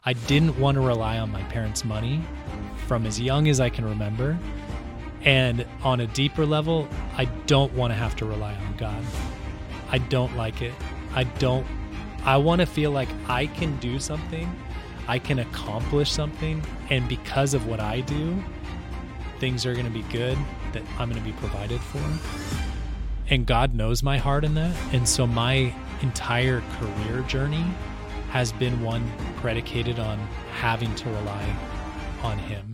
I didn't want to rely on my parents' money from as young as I can remember. And on a deeper level, I don't want to have to rely on God. I don't like it. I want to feel like I can do something, I can accomplish something, and because of what I do, things are going to be good, that I'm going to be provided for. And God knows my heart in that. And so my entire career journey has been one predicated on having to rely on Him.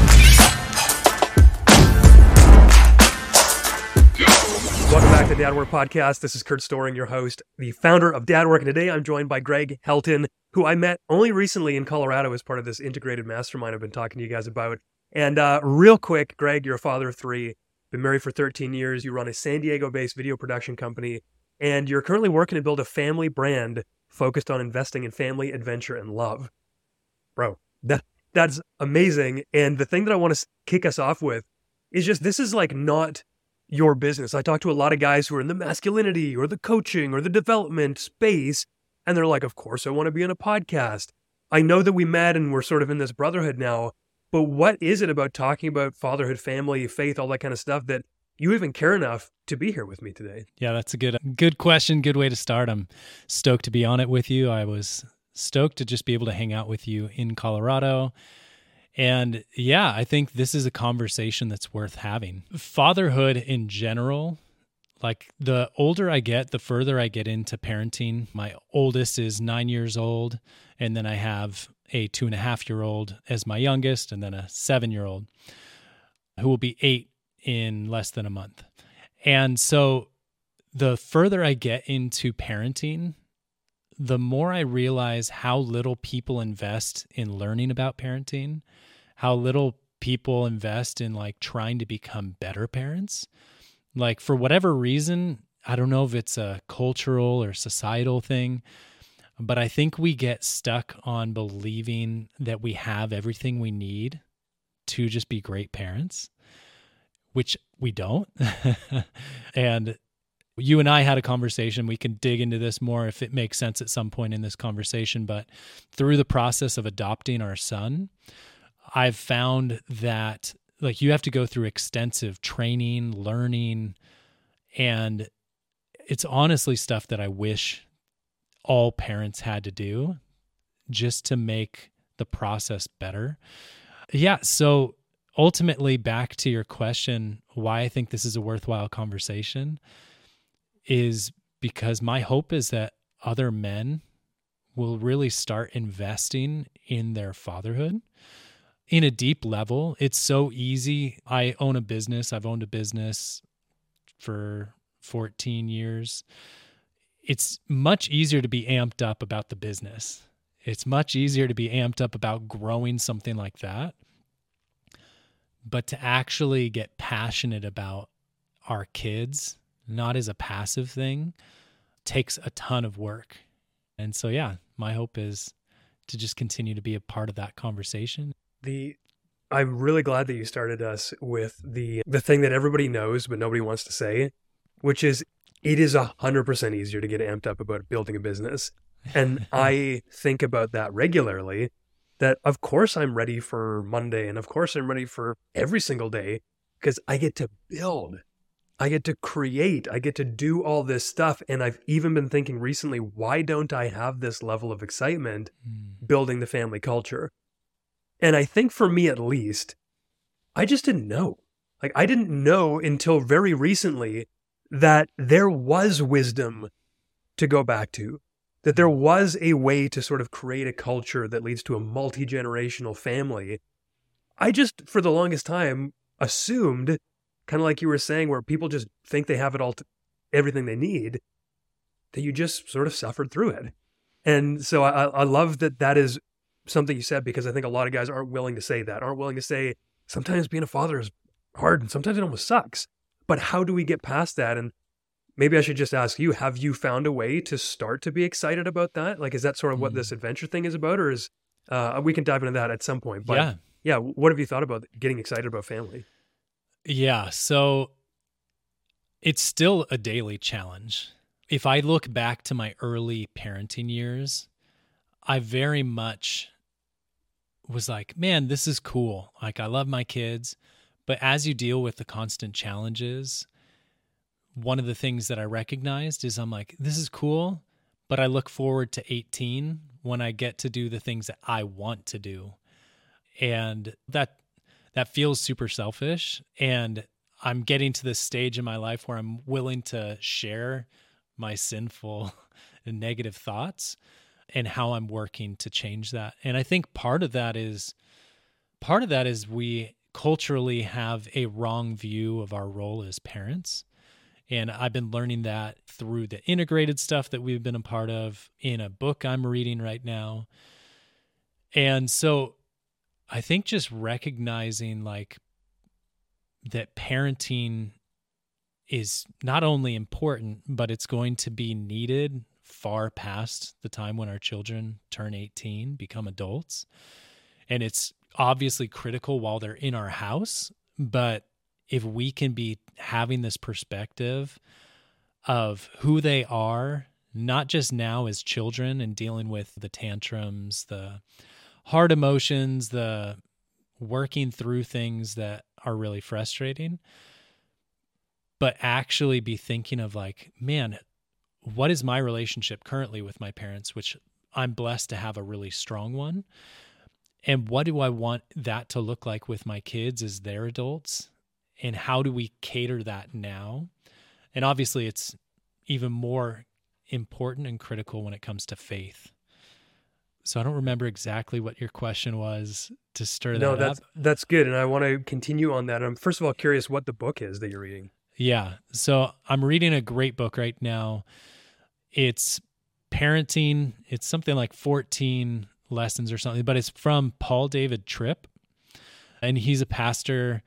Welcome back to Dad Work Podcast. This is Kurt Storing, your host, the founder of Dad Work. And today I'm joined by Greg Helton, who I met only recently in Colorado as part of this integrated mastermind I've been talking to you guys about. And real quick, Greg, you're a father of three, been married for 13 years. You run a San Diego-based video production company, and you're currently working to build a family brand focused on investing in family, adventure, and love. Bro, that's amazing. And the thing that I want to kick us off with is just, this is like not your business. I talk to a lot of guys who are in the masculinity or the coaching or the development space, and they're like, of course I want to be on a podcast. I know that we met and we're sort of in this brotherhood now, but what is it about talking about fatherhood, family, faith, all that kind of stuff that you even care enough to be here with me today? Yeah, that's a good question, good way to start. I'm stoked to be on it with you. I was stoked to just be able to hang out with you in Colorado. And yeah, I think this is a conversation that's worth having. Fatherhood in general, like the older I get, the further I get into parenting. My oldest is 9 years old, and then I have a 2.5-year-old as my youngest, and then a 7-year-old who will be 8 in less than a month. And so the further I get into parenting, the more I realize how little people invest in learning about parenting, how little people invest in like trying to become better parents. Like for whatever reason, I don't know if it's a cultural or societal thing, but I think we get stuck on believing that we have everything we need to just be great parents, which we don't. And you and I had a conversation. We can dig into this more if it makes sense at some point in this conversation. But through the process of adopting our son, I've found that like you have to go through extensive training, learning, and it's honestly stuff that I wish all parents had to do just to make the process better. Yeah, so ultimately back to your question, why I think this is a worthwhile conversation is because my hope is that other men will really start investing in their fatherhood in a deep level. It's so easy. I own a business. I've owned a business for 14 years. It's much easier to be amped up about the business. It's much easier to be amped up about growing something like that. But to actually get passionate about our kids, not as a passive thing, takes a ton of work. And so, yeah, my hope is to just continue to be a part of that conversation. I'm really glad that you started us with the thing that everybody knows, but nobody wants to say, which is it is 100% easier to get amped up about building a business. And I think about that regularly, that of course I'm ready for Monday, and of course I'm ready for every single day, because I get to build. I get to create, I get to do all this stuff. And I've even been thinking recently, why don't I have this level of excitement building the family culture? And I think for me at least, I just didn't know. Like I didn't know until very recently that there was wisdom to go back to, that there was a way to sort of create a culture that leads to a multi-generational family. I just, for the longest time, assumed, kind of like you were saying, where people just think they have it all, everything they need, that you just sort of suffered through it. And so I love that is something you said, because I think a lot of guys aren't willing to say that, aren't willing to say, sometimes being a father is hard and sometimes it almost sucks. But how do we get past that? And maybe I should just ask you, have you found a way to start to be excited about that? Like, is that sort of what this adventure thing is about? Or is, we can dive into that at some point. But yeah, what have you thought about getting excited about family? Yeah, so it's still a daily challenge. If I look back to my early parenting years, I very much was like, man, this is cool. Like, I love my kids. But as you deal with the constant challenges, one of the things that I recognized is I'm like, this is cool, but I look forward to 18 when I get to do the things that I want to do. And that feels super selfish. And I'm getting to this stage in my life where I'm willing to share my sinful and negative thoughts and how I'm working to change that. And I think part of that is we culturally have a wrong view of our role as parents. And I've been learning that through the integrated stuff that we've been a part of in a book I'm reading right now. And so I think just recognizing like that parenting is not only important, but it's going to be needed far past the time when our children turn 18, become adults. And it's obviously critical while they're in our house, but if we can be having this perspective of who they are, not just now as children and dealing with the tantrums, the hard emotions, the working through things that are really frustrating, but actually be thinking of like, man, what is my relationship currently with my parents, which I'm blessed to have a really strong one. And what do I want that to look like with my kids as they're adults? And how do we cater that now? And obviously it's even more important and critical when it comes to faith. So I don't remember exactly what your question was to stir that up. No, that's good. And I want to continue on that. I'm first of all curious what the book is that you're reading. Yeah. So I'm reading a great book right now. It's parenting. It's something like 14 lessons or something, but it's from Paul David Tripp. And he's a pastor.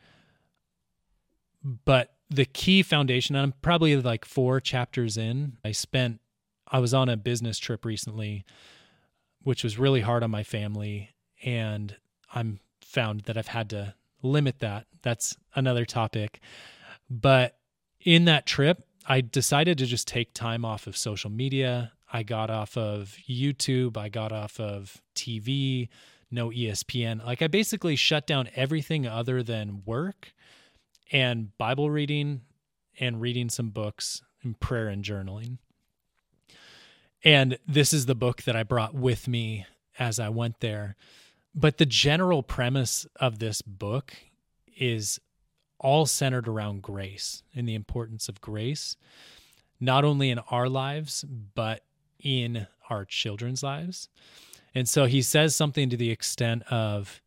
But the key foundation, I'm probably like 4 chapters in. I was on a business trip recently, which was really hard on my family. And I'm found that I've had to limit that. That's another topic. But in that trip, I decided to just take time off of social media. I got off of YouTube. I got off of TV, no ESPN. Like I basically shut down everything other than work and Bible reading and reading some books and prayer and journaling. And this is the book that I brought with me as I went there. But the general premise of this book is all centered around grace and the importance of grace, not only in our lives, but in our children's lives. And so he says something to the extent of,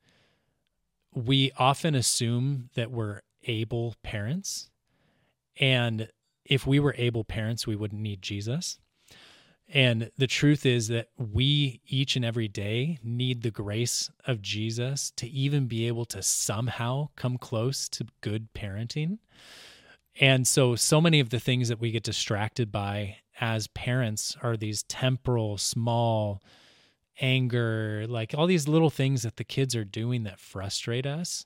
we often assume that we're able parents. And if we were able parents, we wouldn't need Jesus. And the truth is that we each and every day need the grace of Jesus to even be able to somehow come close to good parenting. And so many of the things that we get distracted by as parents are these temporal, small, anger, like all these little things that the kids are doing that frustrate us.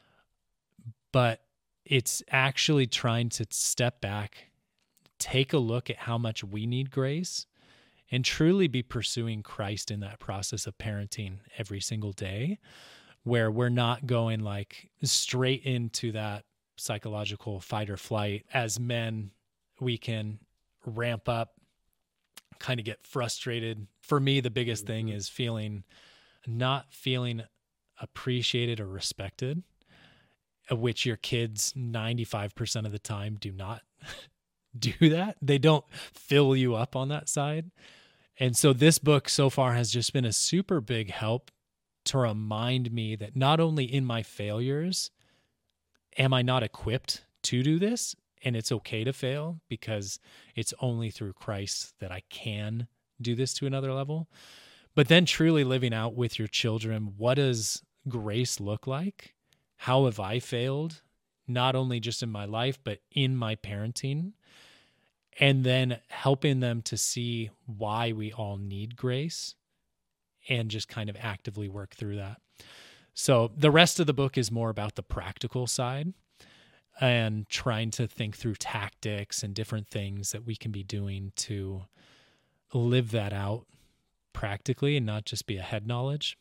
But it's actually trying to step back, take a look at how much we need grace, and truly be pursuing Christ in that process of parenting every single day, where we're not going like straight into that psychological fight or flight. As men, we can ramp up, kind of get frustrated. For me, the biggest thing is not feeling appreciated or respected, which your kids 95% of the time do not do that. They don't fill you up on that side. And so this book so far has just been a super big help to remind me that not only in my failures am I not equipped to do this, and it's okay to fail because it's only through Christ that I can do this to another level, but then truly living out with your children, what does grace look like? How have I failed, not only just in my life, but in my parenting? And then helping them to see why we all need grace and just kind of actively work through that. So the rest of the book is more about the practical side and trying to think through tactics and different things that we can be doing to live that out practically and not just be a head knowledge,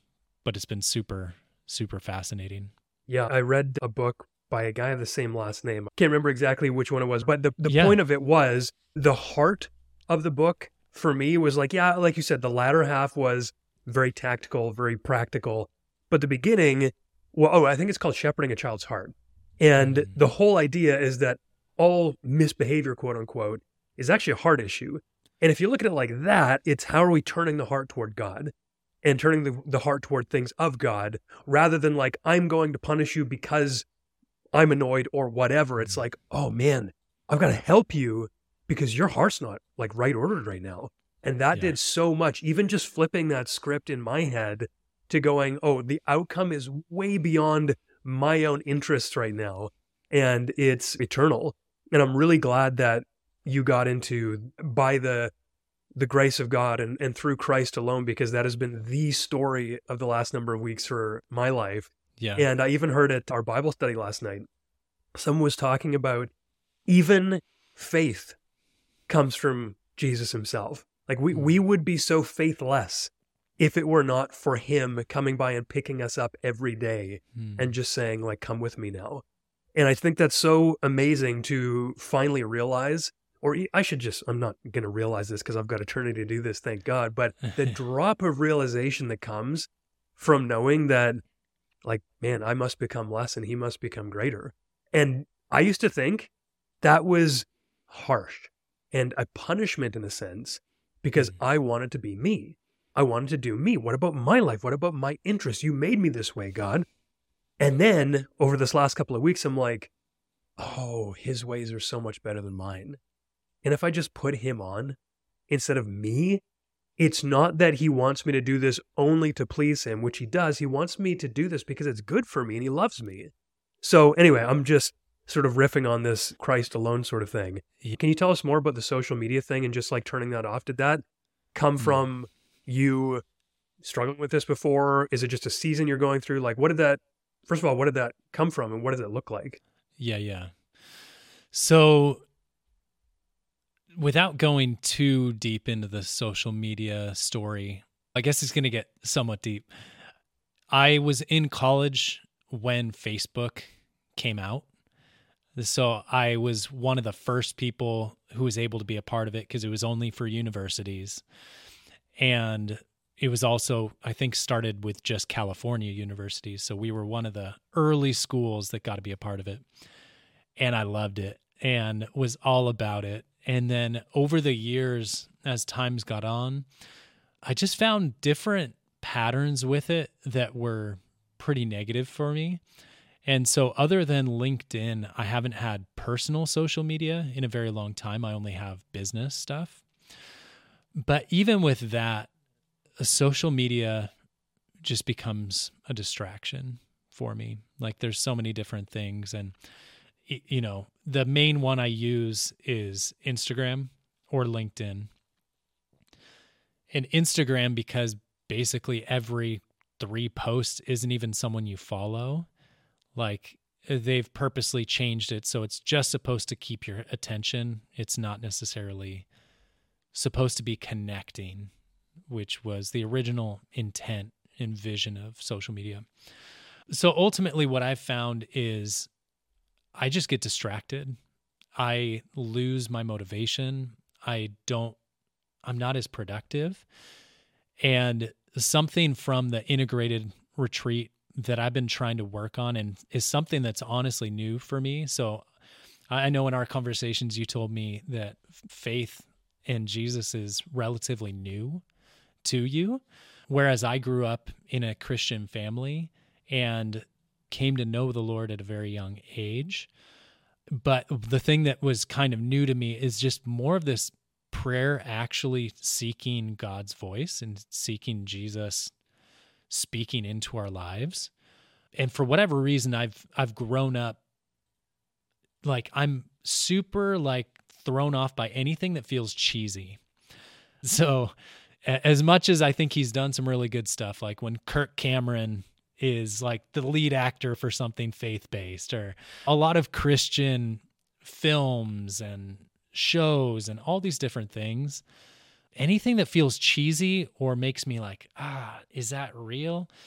but it's been super, super fascinating. Yeah, I read a book by a guy of the same last name. I can't remember exactly which one it was, but the Yeah. point of it was the heart of the book for me was like, yeah, like you said, the latter half was very tactical, very practical. But the beginning, I think it's called Shepherding a Child's Heart. And the whole idea is that all misbehavior, quote unquote, is actually a heart issue. And if you look at it like that, it's how are we turning the heart toward God and turning the heart toward things of God, rather than like, I'm going to punish you because I'm annoyed or whatever. It's like, oh man, I've got to help you because your heart's not like right ordered right now. And that did so much, even just flipping that script in my head to going, oh, the outcome is way beyond my own interests right now. And it's eternal. And I'm really glad that you got into by the grace of God and through Christ alone, because that has been the story of the last number of weeks for my life. Yeah. And I even heard at our Bible study last night, someone was talking about even faith comes from Jesus himself. Like we would be so faithless if it were not for him coming by and picking us up every day and just saying like, come with me now. And I think that's so amazing to finally realize, or I'm not going to realize this because I've got eternity to do this, thank God. But the drop of realization that comes from knowing that like, man, I must become less and he must become greater. And I used to think that was harsh and a punishment in a sense, because I wanted to be me. I wanted to do me. What about my life? What about my interests? You made me this way, God. And then over this last couple of weeks, I'm like, oh, his ways are so much better than mine. And if I just put him on instead of me, it's not that he wants me to do this only to please him, which he does. He wants me to do this because it's good for me and he loves me. So anyway, I'm just sort of riffing on this Christ alone sort of thing. Can you tell us more about the social media thing and just like turning that off? Did that come from you struggling with this before? Is it just a season you're going through? Like first of all, what did that come from and what does it look like? Yeah. So without going too deep into the social media story, I guess it's going to get somewhat deep. I was in college when Facebook came out. So I was one of the first people who was able to be a part of it because it was only for universities. And it was also, I think, started with just California universities. So we were one of the early schools that got to be a part of it. And I loved it and was all about it. And then over the years, as times got on, I just found different patterns with it that were pretty negative for me. And so other than LinkedIn, I haven't had personal social media in a very long time. I only have business stuff. But even with that, social media just becomes a distraction for me. Like there's so many different things. And, you know, the main one I use is Instagram or LinkedIn. And Instagram, because basically every 3 posts isn't even someone you follow. Like they've purposely changed it so it's just supposed to keep your attention. It's not necessarily supposed to be connecting, which was the original intent and vision of social media. So ultimately what I've found is I just get distracted. I lose my motivation. I'm not as productive. And something from the integrated retreat that I've been trying to work on and is something that's honestly new for me. So I know in our conversations, you told me that faith in Jesus is relatively new to you, whereas I grew up in a Christian family and came to know the Lord at a very young age. But the thing that was kind of new to me is just more of this prayer, actually seeking God's voice and seeking Jesus speaking into our lives. And for whatever reason, I've grown up, like I'm super like thrown off by anything that feels cheesy. So as much as I think he's done some really good stuff, like when Kirk Cameron is like the lead actor for something faith-based, or a lot of Christian films and shows and all these different things, anything that feels cheesy or makes me like, is that real?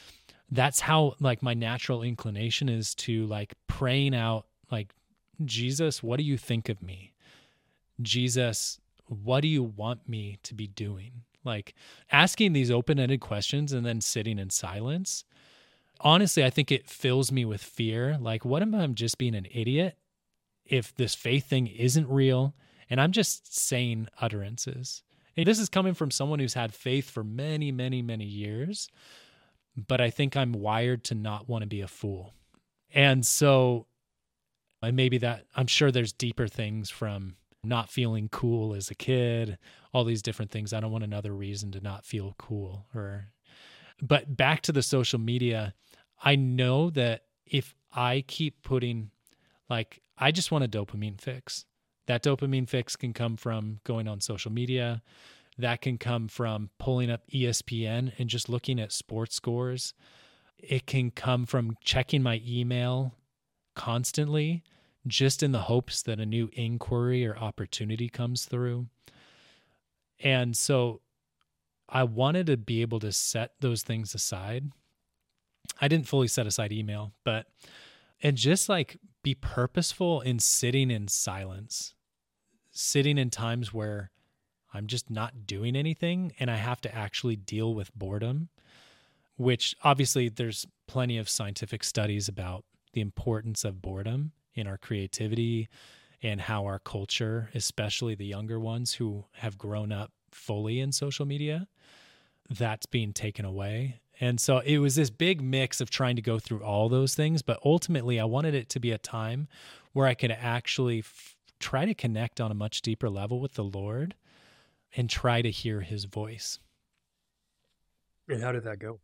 that's how like my natural inclination is to like praying out like, Jesus, what do you think of me? Jesus, what do you want me to be doing? Like asking these open-ended questions and then sitting in silence. Honestly, I think it fills me with fear. Like, what am I just being an idiot if this faith thing isn't real and I'm just saying utterances? And this is coming from someone who's had faith for many, many, many years, but I think I'm wired to not want to be a fool. And so, and maybe that, I'm sure there's deeper things from not feeling cool as a kid, all these different things. I don't want another reason to not feel cool. But back to the social media, I know that if I keep putting, like, I just want a dopamine fix. That dopamine fix can come from going on social media. That can come from pulling up ESPN and just looking at sports scores. It can come from checking my email constantly, just in the hopes that a new inquiry or opportunity comes through. And so I wanted to be able to set those things aside. I didn't fully set aside email, and just like be purposeful in sitting in silence, sitting in times where I'm just not doing anything and I have to actually deal with boredom, which obviously there's plenty of scientific studies about the importance of boredom in our creativity and how our culture, especially the younger ones who have grown up fully in social media, that's being taken away. And so it was this big mix of trying to go through all those things, but ultimately I wanted it to be a time where I could actually try to connect on a much deeper level with the Lord and try to hear his voice. And how did that go?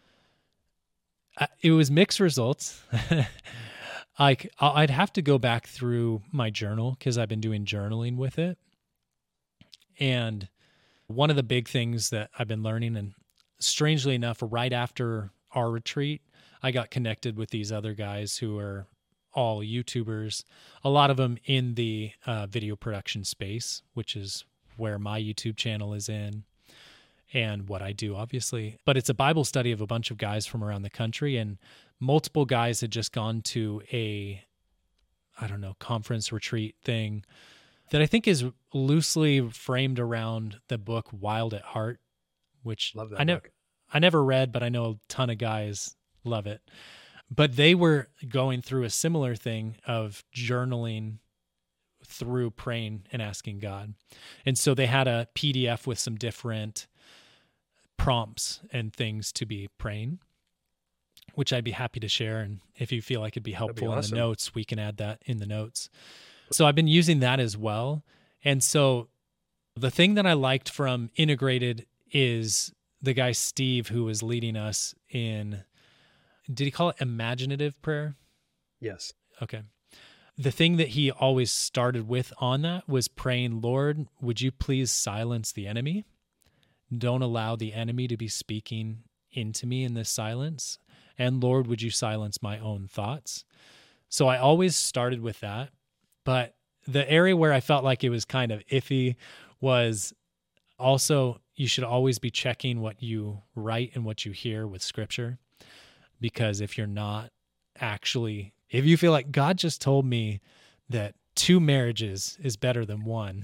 It was mixed results. I'd have to go back through my journal because I've been doing journaling with it. And one of the big things that I've been learning, and strangely enough, right after our retreat, I got connected with these other guys who are all YouTubers, a lot of them in the video production space, which is where my YouTube channel is in and what I do, obviously. But it's a Bible study of a bunch of guys from around the country, and multiple guys had just gone to a, conference retreat thing that I think is loosely framed around the book Wild at Heart, which Love that book. I never read, but I know a ton of guys love it. But they were going through a similar thing of journaling through praying and asking God. And so they had a PDF with some different prompts and things to be praying, which I'd be happy to share. And if you feel like it'd be helpful in the notes, we can add that in the notes. So I've been using that as well. And so the thing that I liked from Integrated is the guy Steve, who was leading us in, did he call it imaginative prayer? Yes. Okay. The thing that he always started with on that was praying, Lord, would you please silence the enemy? Don't allow the enemy to be speaking into me in this silence. And Lord, would you silence my own thoughts? So I always started with that. But the area where I felt like it was kind of iffy was also, you should always be checking what you write and what you hear with scripture. Because if you're not actually, if you feel like God just told me that 2 marriages is better than 1,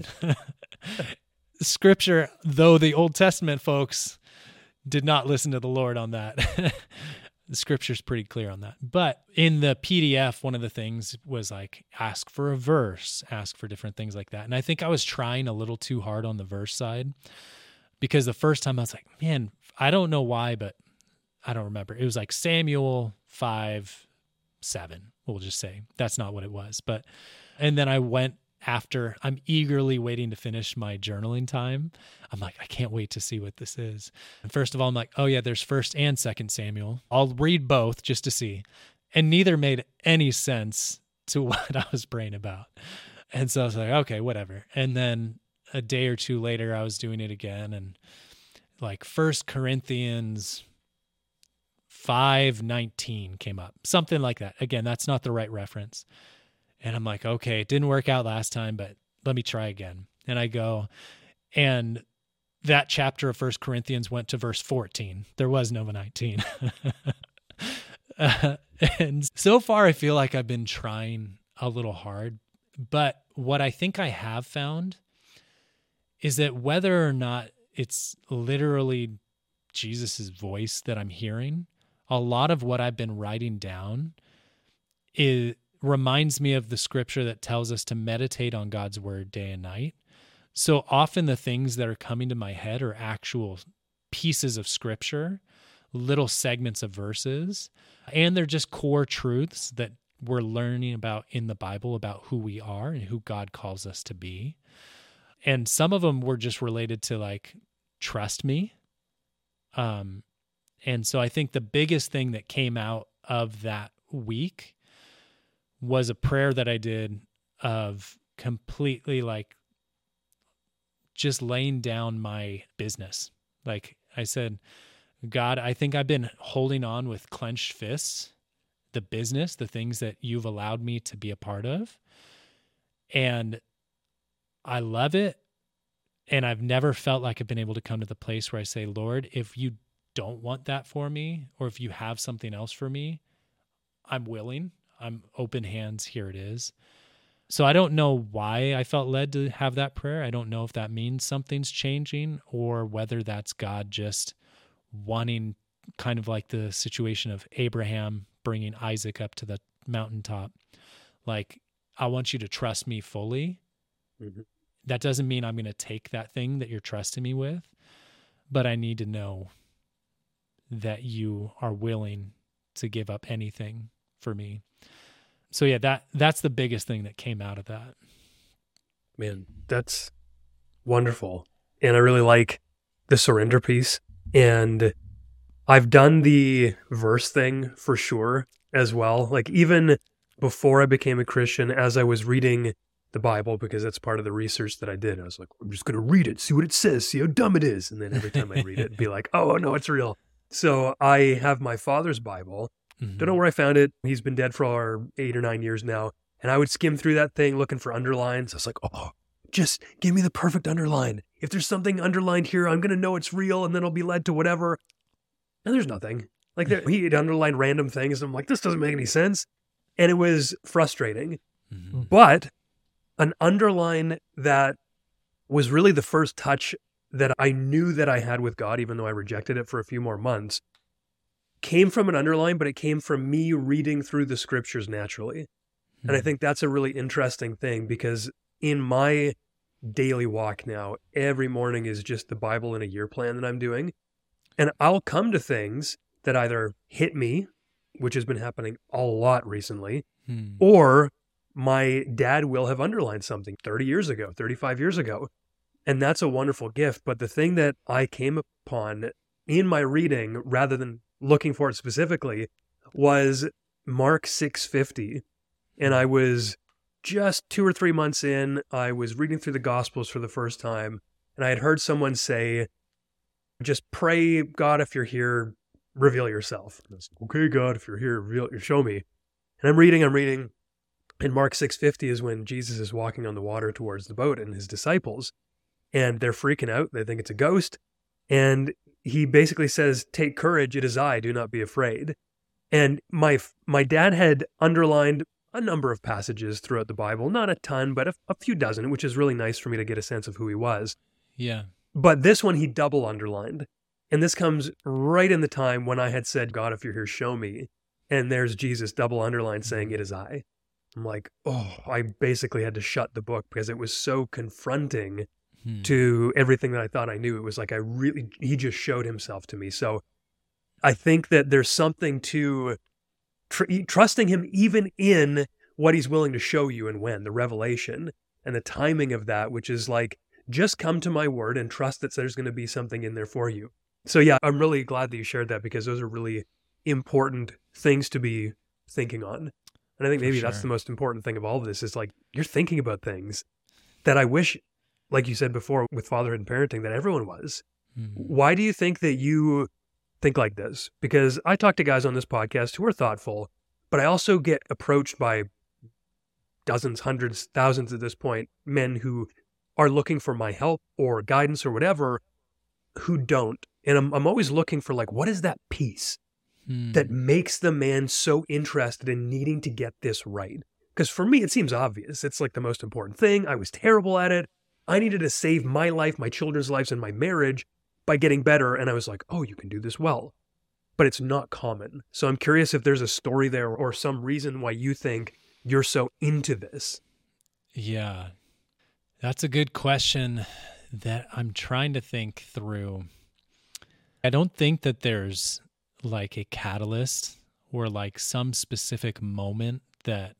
scripture, though the Old Testament folks did not listen to the Lord on that, the scripture's pretty clear on that. But in the PDF, one of the things was like, ask for a verse, ask for different things like that. And I think I was trying a little too hard on the verse side, because the first time I was like, man, I don't know why, but I don't remember. It was like Samuel 5:7, we'll just say. That's not what it was. And then I went after, I'm eagerly waiting to finish my journaling time. I'm like, I can't wait to see what this is. And first of all, I'm like, oh yeah, there's 1st and 2nd Samuel. I'll read both just to see. And neither made any sense to what I was praying about. And so I was like, okay, whatever. And then a day or two later, I was doing it again. And like 1 Corinthians 5:19 came up, something like that. Again, that's not the right reference. And I'm like, okay, it didn't work out last time, but let me try again. And I go, and that chapter of 1 Corinthians went to verse 14. There was no 19. And so far, I feel like I've been trying a little hard. But what I think I have found is that whether or not it's literally Jesus's voice that I'm hearing, a lot of what I've been writing down reminds me of the scripture that tells us to meditate on God's word day and night. So often the things that are coming to my head are actual pieces of scripture, little segments of verses, and they're just core truths that we're learning about in the Bible about who we are and who God calls us to be. And some of them were just related to like, trust me. And so I think the biggest thing that came out of that week was a prayer that I did of completely like just laying down my business. Like I said, God, I think I've been holding on with clenched fists, the business, the things that you've allowed me to be a part of. And I love it. And I've never felt like I've been able to come to the place where I say, Lord, if you don't want that for me, or if you have something else for me, I'm willing. I'm open hands. Here it is. So I don't know why I felt led to have that prayer. I don't know if that means something's changing or whether that's God just wanting, kind of like the situation of Abraham bringing Isaac up to the mountaintop. Like, I want you to trust me fully. Mm-hmm. That doesn't mean I'm going to take that thing that you're trusting me with, but I need to know that you are willing to give up anything for me. So yeah, that's the biggest thing that came out of that. Man, that's wonderful. And I really like the surrender piece. And I've done the verse thing for sure as well. Like even before I became a Christian, as I was reading the Bible, because that's part of the research that I did, I was like, I'm just going to read it, see what it says, see how dumb it is. And then every time I read it, be like, oh no, it's real. So I have my father's Bible. Mm-hmm. Don't know where I found it. He's been dead for 8 or 9 years now. And I would skim through that thing looking for underlines. I was like, oh, just give me the perfect underline. If there's something underlined here, I'm going to know it's real, and then I'll be led to whatever. And there's nothing. Like he'd underline random things. And I'm like, this doesn't make any sense. And it was frustrating. Mm-hmm. But an underline that was really the first touch that I knew that I had with God, even though I rejected it for a few more months, came from an underline, but it came from me reading through the scriptures naturally. Mm-hmm. And I think that's a really interesting thing, because in my daily walk now, every morning is just the Bible in a year plan that I'm doing. And I'll come to things that either hit me, which has been happening a lot recently, or my dad will have underlined something 30 years ago, 35 years ago. And that's a wonderful gift. But the thing that I came upon in my reading, rather than looking for it specifically, was Mark 6:50. And I was just 2 or 3 months in. I was reading through the Gospels for the first time. And I had heard someone say, just pray, God, if you're here, reveal yourself. And I was like, okay, God, if you're here, show me. And I'm reading. And Mark 6:50 is when Jesus is walking on the water towards the boat and his disciples. And they're freaking out. They think it's a ghost. And he basically says, take courage, it is I, do not be afraid. And my dad had underlined a number of passages throughout the Bible, not a ton, but a few dozen, which is really nice for me to get a sense of who he was. Yeah. But this one he double underlined. And this comes right in the time when I had said, God, if you're here, show me. And there's Jesus double underlined saying, it is I. I'm like, oh, I basically had to shut the book because it was so confronting to everything that I thought I knew. It was like he just showed himself to me. So I think that there's something to trusting him even in what he's willing to show you and when, the revelation and the timing of that, which is like, just come to my word and trust that there's going to be something in there for you. So yeah, I'm really glad that you shared that, because those are really important things to be thinking on. And I think maybe that's the most important thing of all of this, is like, you're thinking about things that I wish, like you said before, with fatherhood and parenting, that everyone was. Mm-hmm. Why do you think that you think like this? Because I talk to guys on this podcast who are thoughtful, but I also get approached by dozens, hundreds, thousands at this point, men who are looking for my help or guidance or whatever, who don't. And I'm always looking for like, what is that piece that makes the man so interested in needing to get this right? Because for me, it seems obvious. It's like the most important thing. I was terrible at it. I needed to save my life, my children's lives, and my marriage by getting better. And I was like, oh, you can do this well. But it's not common. So I'm curious if there's a story there or some reason why you think you're so into this. Yeah, that's a good question that I'm trying to think through. I don't think that there's like a catalyst or like some specific moment that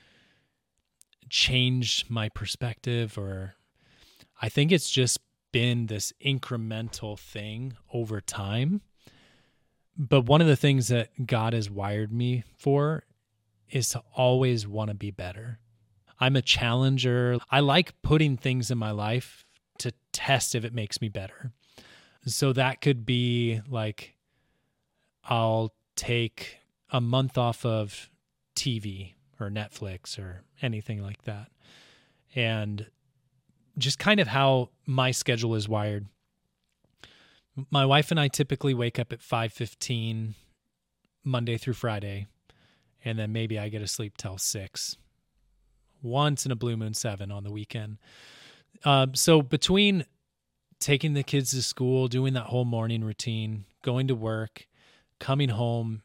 changed my perspective, or I think it's just been this incremental thing over time. But one of the things that God has wired me for is to always want to be better. I'm a challenger. I like putting things in my life to test if it makes me better. So that could be like, I'll take a month off of TV or Netflix or anything like that. And just kind of how my schedule is wired. My wife and I typically wake up at 5:15 Monday through Friday, and then maybe I get to sleep till 6. Once in a blue moon 7 on the weekend. So between taking the kids to school, doing that whole morning routine, going to work, coming home,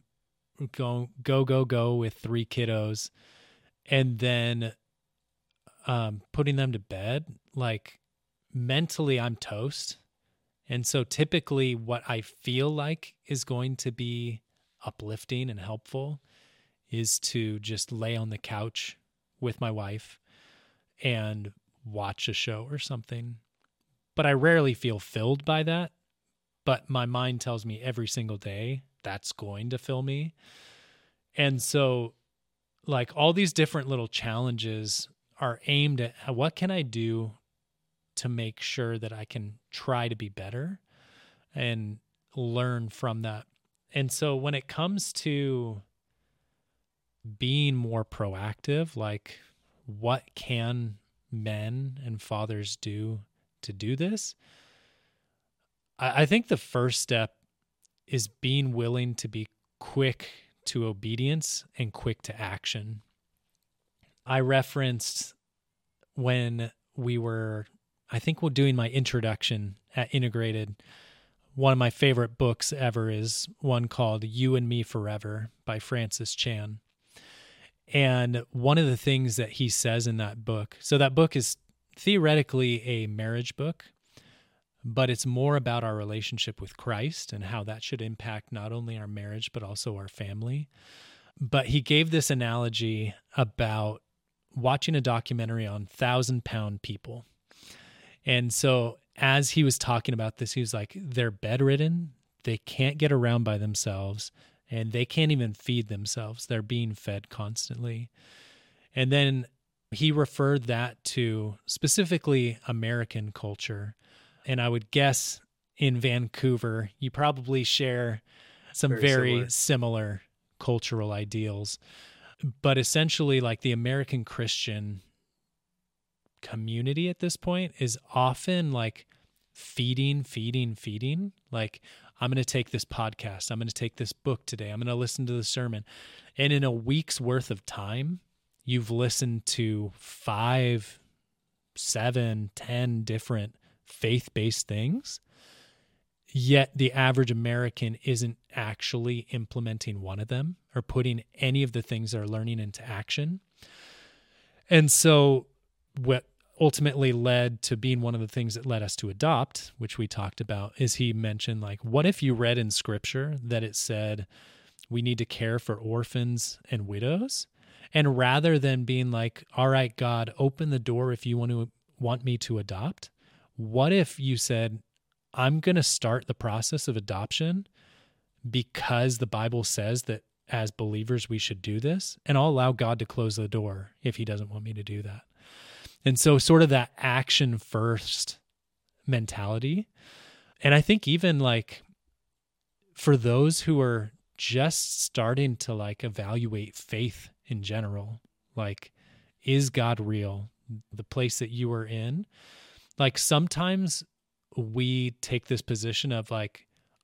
go with 3 kiddos, and then putting them to bed, like mentally I'm toast. And so typically what I feel like is going to be uplifting and helpful is to just lay on the couch with my wife and watch a show or something. But I rarely feel filled by that. But my mind tells me every single day that's going to fill me. And so like all these different little challenges are aimed at what can I do to make sure that I can try to be better and learn from that. And so when it comes to being more proactive, like what can men and fathers do to do this? I think the first step is being willing to be quick to obedience and quick to action. I referenced when I think we're doing my introduction at Integrated. One of my favorite books ever is one called You and Me Forever by Francis Chan. And one of the things that he says in that book, so that book is theoretically a marriage book, but it's more about our relationship with Christ and how that should impact not only our marriage, but also our family. But he gave this analogy about watching a documentary on 1,000-pound people. And so as he was talking about this, he was like, they're bedridden, they can't get around by themselves, and they can't even feed themselves. They're being fed constantly. And then he referred that to specifically American culture. And I would guess in Vancouver, you probably share some very similar cultural ideals. But essentially, like the American Christian community at this point is often like feeding. Like, I'm going to take this podcast. I'm going to take this book today. I'm going to listen to the sermon. And in a week's worth of time, you've listened to 5, 7, 10 different faith-based things. Yet the average American isn't actually implementing one of them or putting any of the things they're learning into action. And so what ultimately led to being one of the things that led us to adopt, which we talked about, is he mentioned, like, what if you read in Scripture that it said we need to care for orphans and widows? And rather than being like, all right, God, open the door if you want me to adopt, what if you said, I'm going to start the process of adoption because the Bible says that as believers we should do this, and I'll allow God to close the door if he doesn't want me to do that. And so sort of that action first mentality. And I think even like for those who are just starting to like evaluate faith in general, like, is God real? The place that you are in, like sometimes we take this position of like,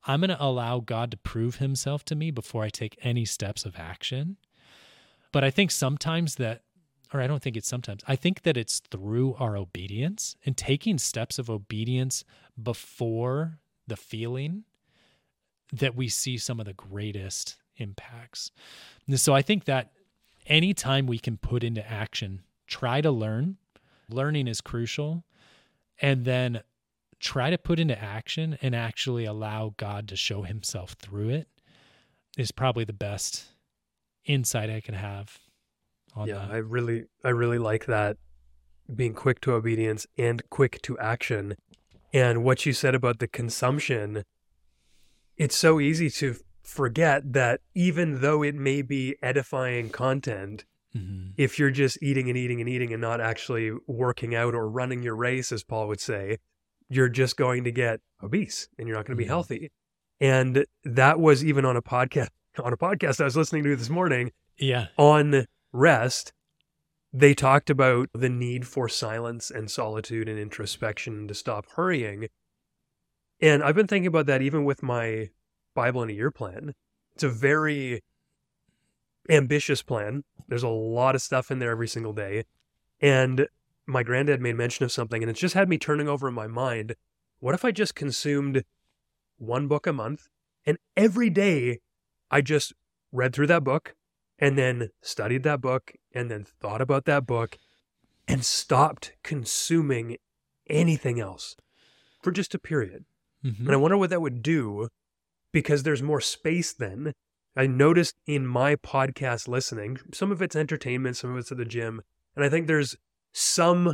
I'm going to allow God to prove himself to me before I take any steps of action. But I think sometimes that, or I don't think it's sometimes, I think that it's through our obedience and taking steps of obedience before the feeling that we see some of the greatest impacts. And so I think that anytime we can put into action, try to learn. Learning is crucial. And then try to put into action and actually allow God to show himself through it is probably the best insight I could have on that. I really like that, being quick to obedience and quick to action. And what you said about the consumption, it's so easy to forget that even though it may be edifying content, if you're just eating and eating and eating and not actually working out or running your race, as Paul would say, you're just going to get obese and you're not going to be healthy. And that was even on a podcast I was listening to this morning. Yeah. On rest, they talked about the need for silence and solitude and introspection to stop hurrying. And I've been thinking about that even with my Bible in a Year plan. It's a very ambitious plan. There's a lot of stuff in there every single day. And my granddad made mention of something, and it's just had me turning over in my mind. What if I just consumed one book a month, and every day I just read through that book and then studied that book and then thought about that book and stopped consuming anything else for just a period? And I wonder what that would do, because there's more space then. I noticed in my podcast listening, some of it's entertainment, some of it's at the gym. And I think there's some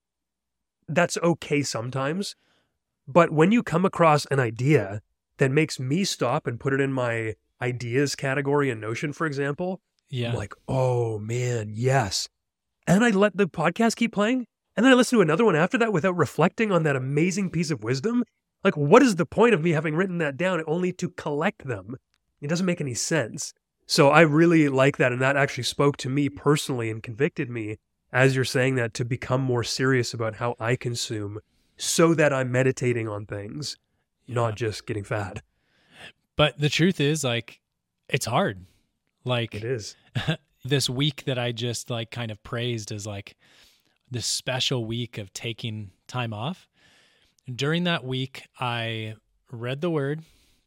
that's okay sometimes. But when you come across an idea that makes me stop and put it in my ideas category in Notion, for example, I'm like, oh man, yes. And I let the podcast keep playing. And then I listen to another one after that without reflecting on that amazing piece of wisdom. Like, what is the point of me having written that down only to collect them? It doesn't make any sense. So I really like that. And that actually spoke to me personally and convicted me, as you're saying that, to become more serious about how I consume so that I'm meditating on things, not just getting fat. But the truth is, like, it's hard. Like, it is. This week that I just like kind of praised as like this special week of taking time off. During that week, I read the Word.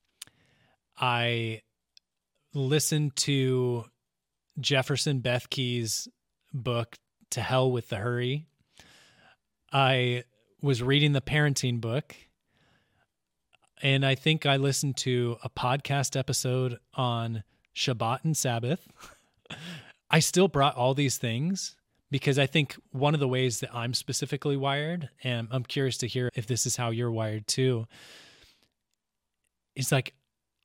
I listened to Jefferson Bethke's book, To Hell with the Hurry. I was reading the parenting book. And I think I listened to a podcast episode on Shabbat and Sabbath. I still brought all these things because I think one of the ways that I'm specifically wired, and I'm curious to hear if this is how you're wired too, is like,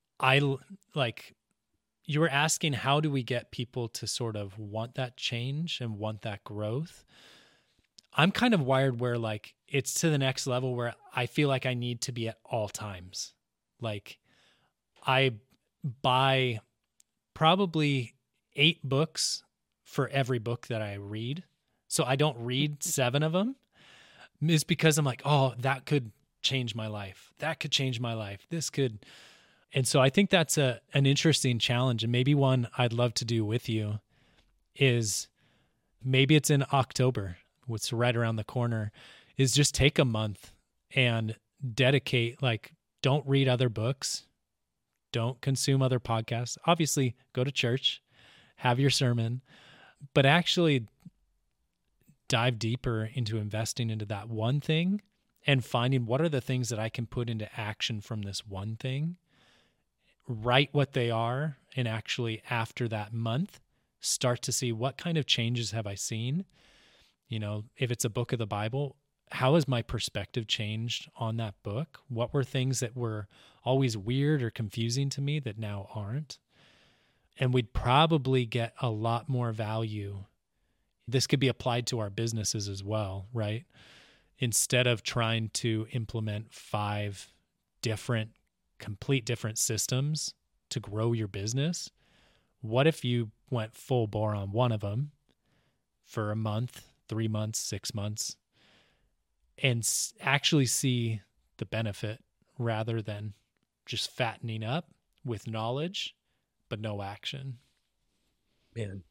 you were asking, how do we get people to sort of want that change and want that growth? I'm kind of wired where like it's to the next level where I feel like I need to be at all times. Like I buy probably 8 books for every book that I read. So I don't read 7 of them. Is because I'm like, oh, that could change my life. That could change my life. This could. And so I think that's an interesting challenge, and maybe one I'd love to do with you is maybe it's in October, what's right around the corner, is just take a month and dedicate, like, don't read other books, don't consume other podcasts. Obviously, go to church, have your sermon, but actually dive deeper into investing into that one thing and finding what are the things that I can put into action from this one thing. Write what they are, and actually after that month, start to see what kind of changes have I seen. You know, if it's a book of the Bible, how has my perspective changed on that book? What were things that were always weird or confusing to me that now aren't? And we'd probably get a lot more value. This could be applied to our businesses as well, right? Instead of trying to implement 5 complete different systems to grow your business, what if you went full bore on one of them for a month, 3 months, 6 months, and actually see the benefit rather than just fattening up with knowledge, but no action. Man,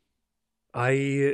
I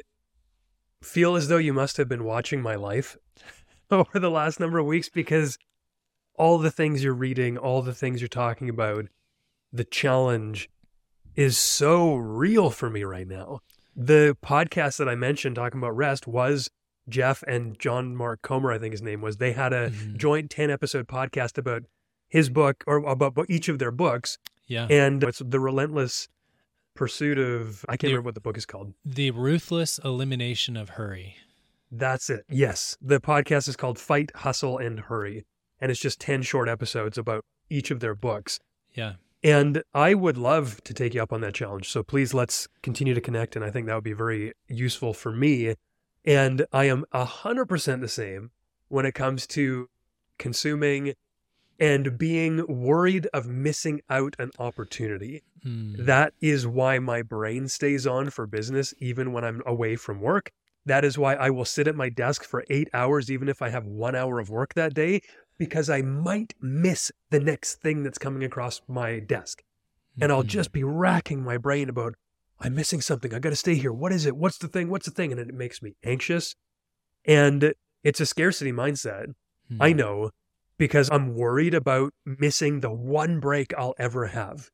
feel as though you must have been watching my life over the last number of weeks, because all the things you're reading, all the things you're talking about, the challenge is so real for me right now. The podcast that I mentioned talking about rest was Jeff and John Mark Comer, I think his name was. They had a joint 10-episode podcast about his book, or about each of their books. Yeah. And it's The Relentless Pursuit of, I can't remember what the book is called. The Ruthless Elimination of Hurry. That's it. Yes. The podcast is called Fight, Hustle, and Hurry. And it's just 10 short episodes about each of their books. Yeah. And I would love to take you up on that challenge. So please, let's continue to connect. And I think that would be very useful for me. And I am 100% the same when it comes to consuming and being worried of missing out an opportunity. That is why my brain stays on for business, even when I'm away from work. That is why I will sit at my desk for 8 hours, even if I have 1 hour of work that day, because I might miss the next thing that's coming across my desk. And I'll just be racking my brain about, I'm missing something. I got to stay here. What is it? What's the thing? What's the thing? And it makes me anxious. And it's a scarcity mindset. I know, because I'm worried about missing the one break I'll ever have.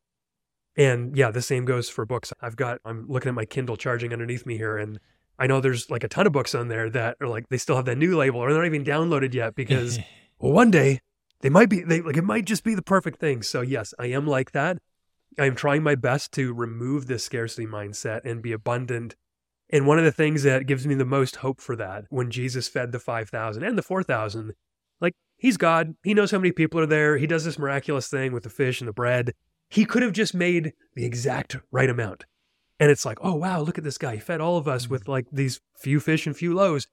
And yeah, the same goes for books. I'm looking at my Kindle charging underneath me here, and I know there's like a ton of books on there that are like, they still have that new label, or they're not even downloaded yet, because well, one day it might just be the perfect thing. So yes, I am like that. I'm trying my best to remove this scarcity mindset and be abundant. And one of the things that gives me the most hope for that, when Jesus fed the 5,000 and the 4,000, like, he's God. He knows how many people are there. He does this miraculous thing with the fish and the bread. He could have just made the exact right amount. And it's like, oh, wow, look at this guy. He fed all of us with like these few fish and few loaves.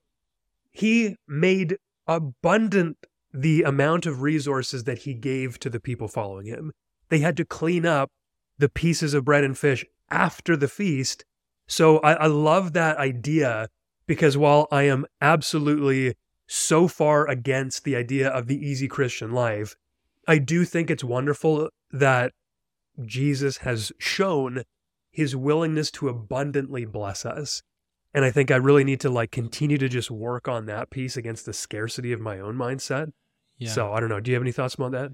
He made abundant the amount of resources that he gave to the people following him. They had to clean up the pieces of bread and fish after the feast. So I love that idea, because while I am absolutely so far against the idea of the easy Christian life, I do think it's wonderful that Jesus has shown his willingness to abundantly bless us. And I think I really need to like continue to just work on that piece against the scarcity of my own mindset. Yeah. So I don't know. Do you have any thoughts about that?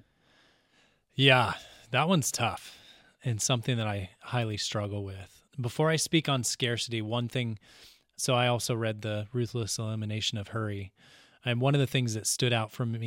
Yeah, that one's tough and something that I highly struggle with. Before I speak on scarcity, one thing, so I also read The Ruthless Elimination of Hurry. And one of the things that stood out to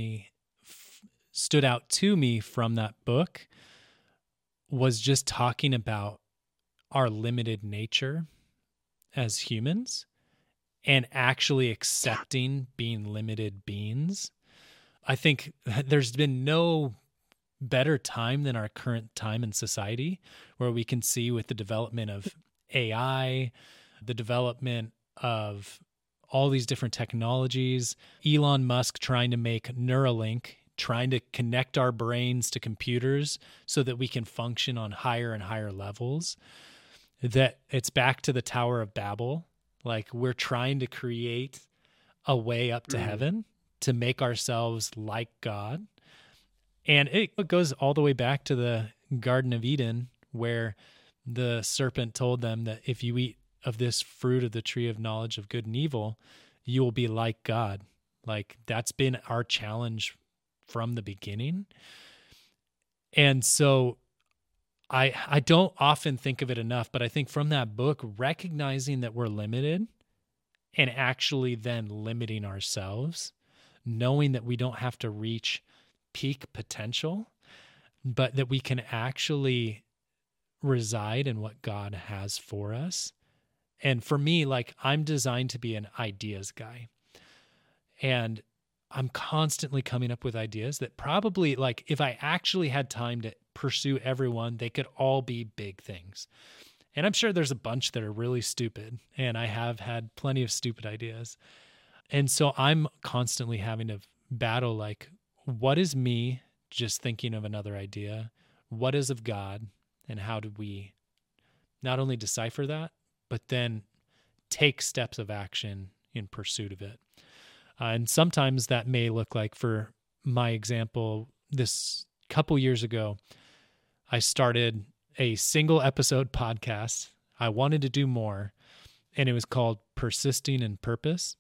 me from that book was just talking about our limited nature as humans and actually accepting being limited beings. I think there's been no better time than our current time in society, where we can see with the development of AI, the development of all these different technologies, Elon Musk trying to make Neuralink, trying to connect our brains to computers so that we can function on higher and higher levels, that it's back to the Tower of Babel. Like, we're trying to create a way up to heaven to make ourselves like God. And it goes all the way back to the Garden of Eden, where the serpent told them that if you eat of this fruit of the tree of knowledge of good and evil, you will be like God. Like, that's been our challenge from the beginning. And so I don't often think of it enough, but I think from that book, recognizing that we're limited and actually then limiting ourselves, knowing that we don't have to reach peak potential, but that we can actually reside in what God has for us. And for me, like, I'm designed to be an ideas guy. And I'm constantly coming up with ideas that probably, like, if I actually had time to pursue everyone, they could all be big things. And I'm sure there's a bunch that are really stupid, and I have had plenty of stupid ideas. And so I'm constantly having to battle, like, what is me just thinking of another idea? What is of God? And how do we not only decipher that, but then take steps of action in pursuit of it? And sometimes that may look like, for my example, this couple years ago, I started a single episode podcast. I wanted to do more, and it was called Persisting in Purpose.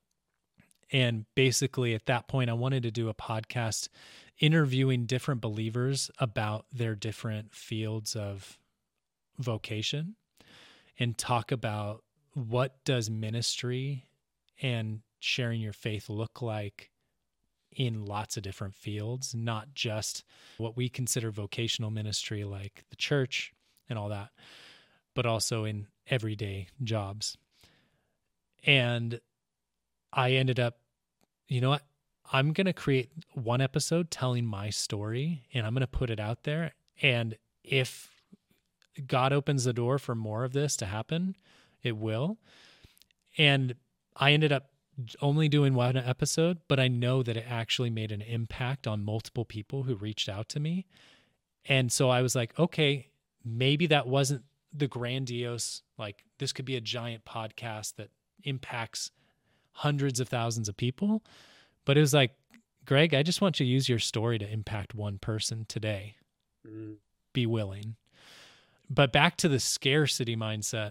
And basically at that point, I wanted to do a podcast interviewing different believers about their different fields of vocation and talk about what does ministry and sharing your faith look like in lots of different fields, not just what we consider vocational ministry like the church and all that, but also in everyday jobs. And I ended up, you know what? I'm going to create one episode telling my story, and I'm going to put it out there. And if God opens the door for more of this to happen, it will. And I ended up only doing one episode, but I know that it actually made an impact on multiple people who reached out to me. And so I was like, okay, maybe that wasn't the grandiose, like this could be a giant podcast that impacts hundreds of thousands of people. But it was like, Greg, I just want you to use your story to impact one person today. Be willing. But back to the scarcity mindset.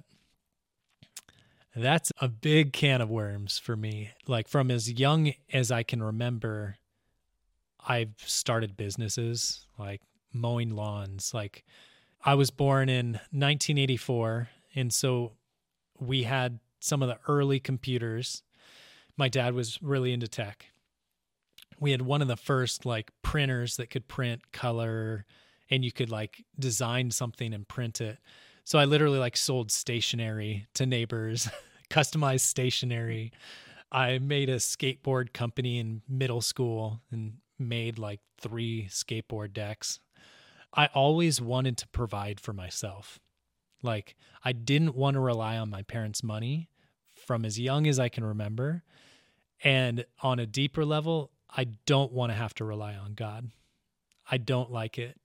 That's a big can of worms for me. Like from as young as I can remember, I've started businesses like mowing lawns. Like I was born in 1984. And so we had some of the early computers. My dad was really into tech. We had one of the first like printers that could print color, and you could like design something and print it. So I literally like sold stationery to neighbors, customized stationery. I made a skateboard company in middle school and made like 3 skateboard decks. I always wanted to provide for myself. Like I didn't want to rely on my parents' money from as young as I can remember. And on a deeper level, I don't want to have to rely on God. I don't like it.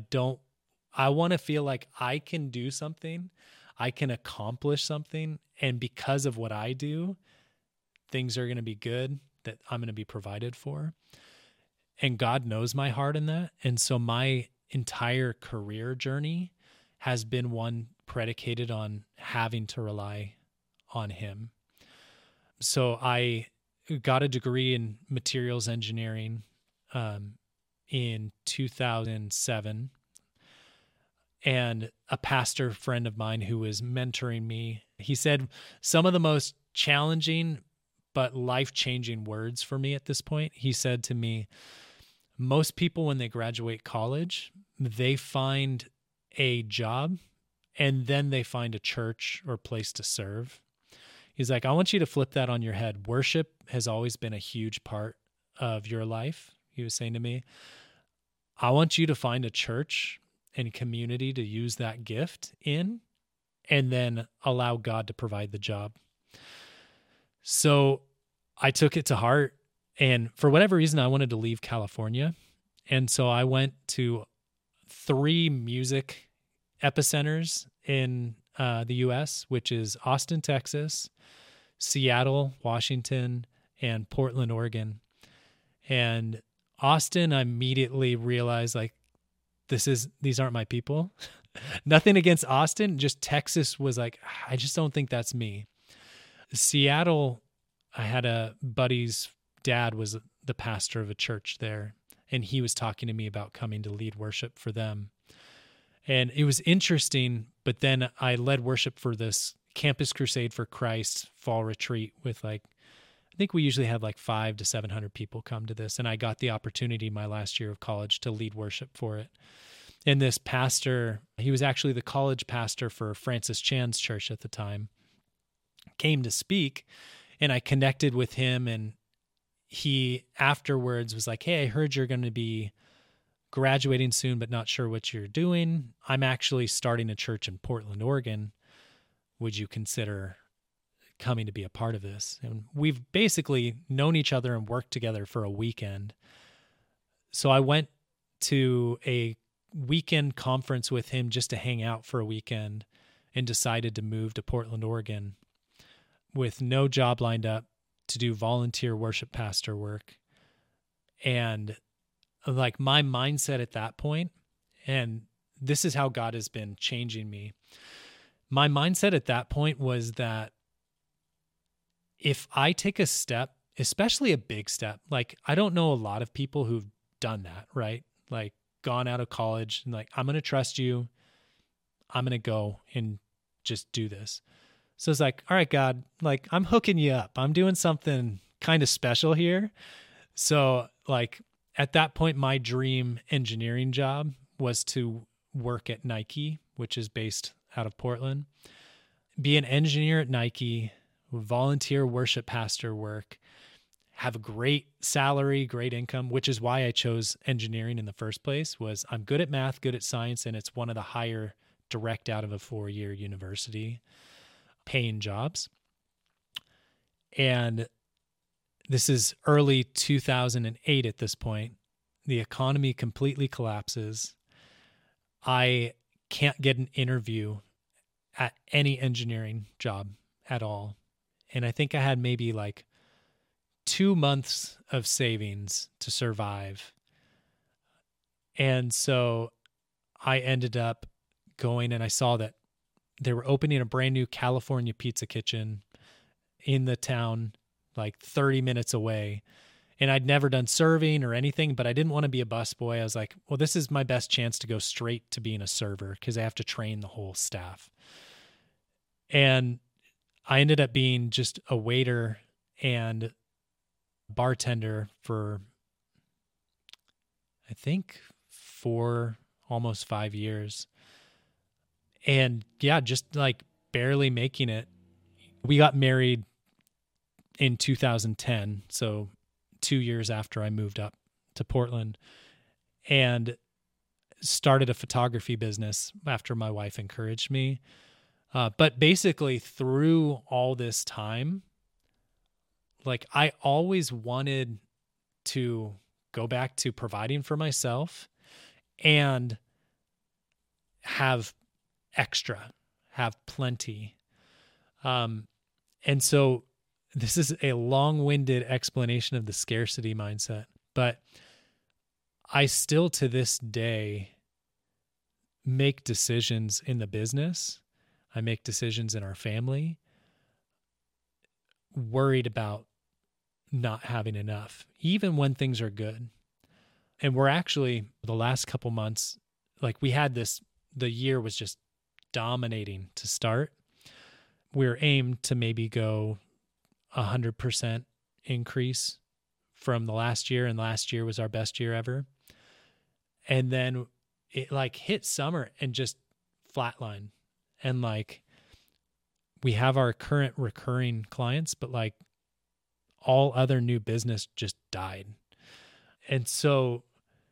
I want to feel like I can do something, I can accomplish something, and because of what I do, things are going to be good, that I'm going to be provided for. And God knows my heart in that. And so my entire career journey has been one predicated on having to rely on Him. So I got a degree in materials engineering in 2007. And a pastor friend of mine who was mentoring me, he said some of the most challenging but life-changing words for me at this point. He said to me, most people when they graduate college, they find a job and then they find a church or place to serve. He's like, I want you to flip that on your head. Worship has always been a huge part of your life. He was saying to me, I want you to find a church and community to use that gift in, and then allow God to provide the job. So I took it to heart, and for whatever reason, I wanted to leave California. And so I went to 3 music epicenters in the U.S., which is Austin, Texas, Seattle, Washington, and Portland, Oregon. And Austin, I immediately realized like, these aren't my people. Nothing against Austin, just Texas was like, I just don't think that's me. Seattle, I had a buddy's dad was the pastor of a church there, and he was talking to me about coming to lead worship for them. And it was interesting, but then I led worship for this Campus Crusade for Christ fall retreat with like, I think we usually had like 500 to 700 people come to this. And I got the opportunity my last year of college to lead worship for it. And this pastor, he was actually the college pastor for Francis Chan's church at the time, came to speak, and I connected with him. And he afterwards was like, hey, I heard you're going to be graduating soon, but not sure what you're doing. I'm actually starting a church in Portland, Oregon. Would you consider coming to be a part of this? And we've basically known each other and worked together for a weekend. So I went to a weekend conference with him just to hang out for a weekend and decided to move to Portland, Oregon with no job lined up to do volunteer worship pastor work. And like my mindset at that point, and this is how God has been changing me. My mindset at that point was that if I take a step, especially a big step, like I don't know a lot of people who've done that, right? Like gone out of college and like, I'm going to trust you. I'm going to go and just do this. So it's like, all right, God, like I'm hooking you up. I'm doing something kind of special here. So like at that point, my dream engineering job was to work at Nike, which is based out of Portland, be an engineer at Nike, volunteer worship pastor work, have a great salary, great income, which is why I chose engineering in the first place. Was I'm good at math, good at science, and it's one of the higher direct out of a 4-year university paying jobs. And this is early 2008 at this point. The economy completely collapses. I can't get an interview at any engineering job at all. And I think I had maybe like 2 months of savings to survive. And so I ended up going and I saw that they were opening a brand new California pizza kitchen in the town, like 30 minutes away. And I'd never done serving or anything, but I didn't want to be a busboy. I was like, well, this is my best chance to go straight to being a server because I have to train the whole staff. And I ended up being just a waiter and bartender for, I think, 4, almost 5 years. And yeah, just like barely making it. We got married in 2010, so 2 years after I moved up to Portland, and started a photography business after my wife encouraged me. But basically through all this time, like I always wanted to go back to providing for myself and have extra, have plenty. And so this is a long-winded explanation of the scarcity mindset, but I still to this day make decisions in the business. I make decisions in our family, worried about not having enough, even when things are good. And we're actually, the last couple months, like we had this, the year was just dominating to start. We're aimed to maybe go 100% increase from the last year, and last year was our best year ever. And then it like hit summer and just flatline. And like we have our current recurring clients, but like all other new business just died. And so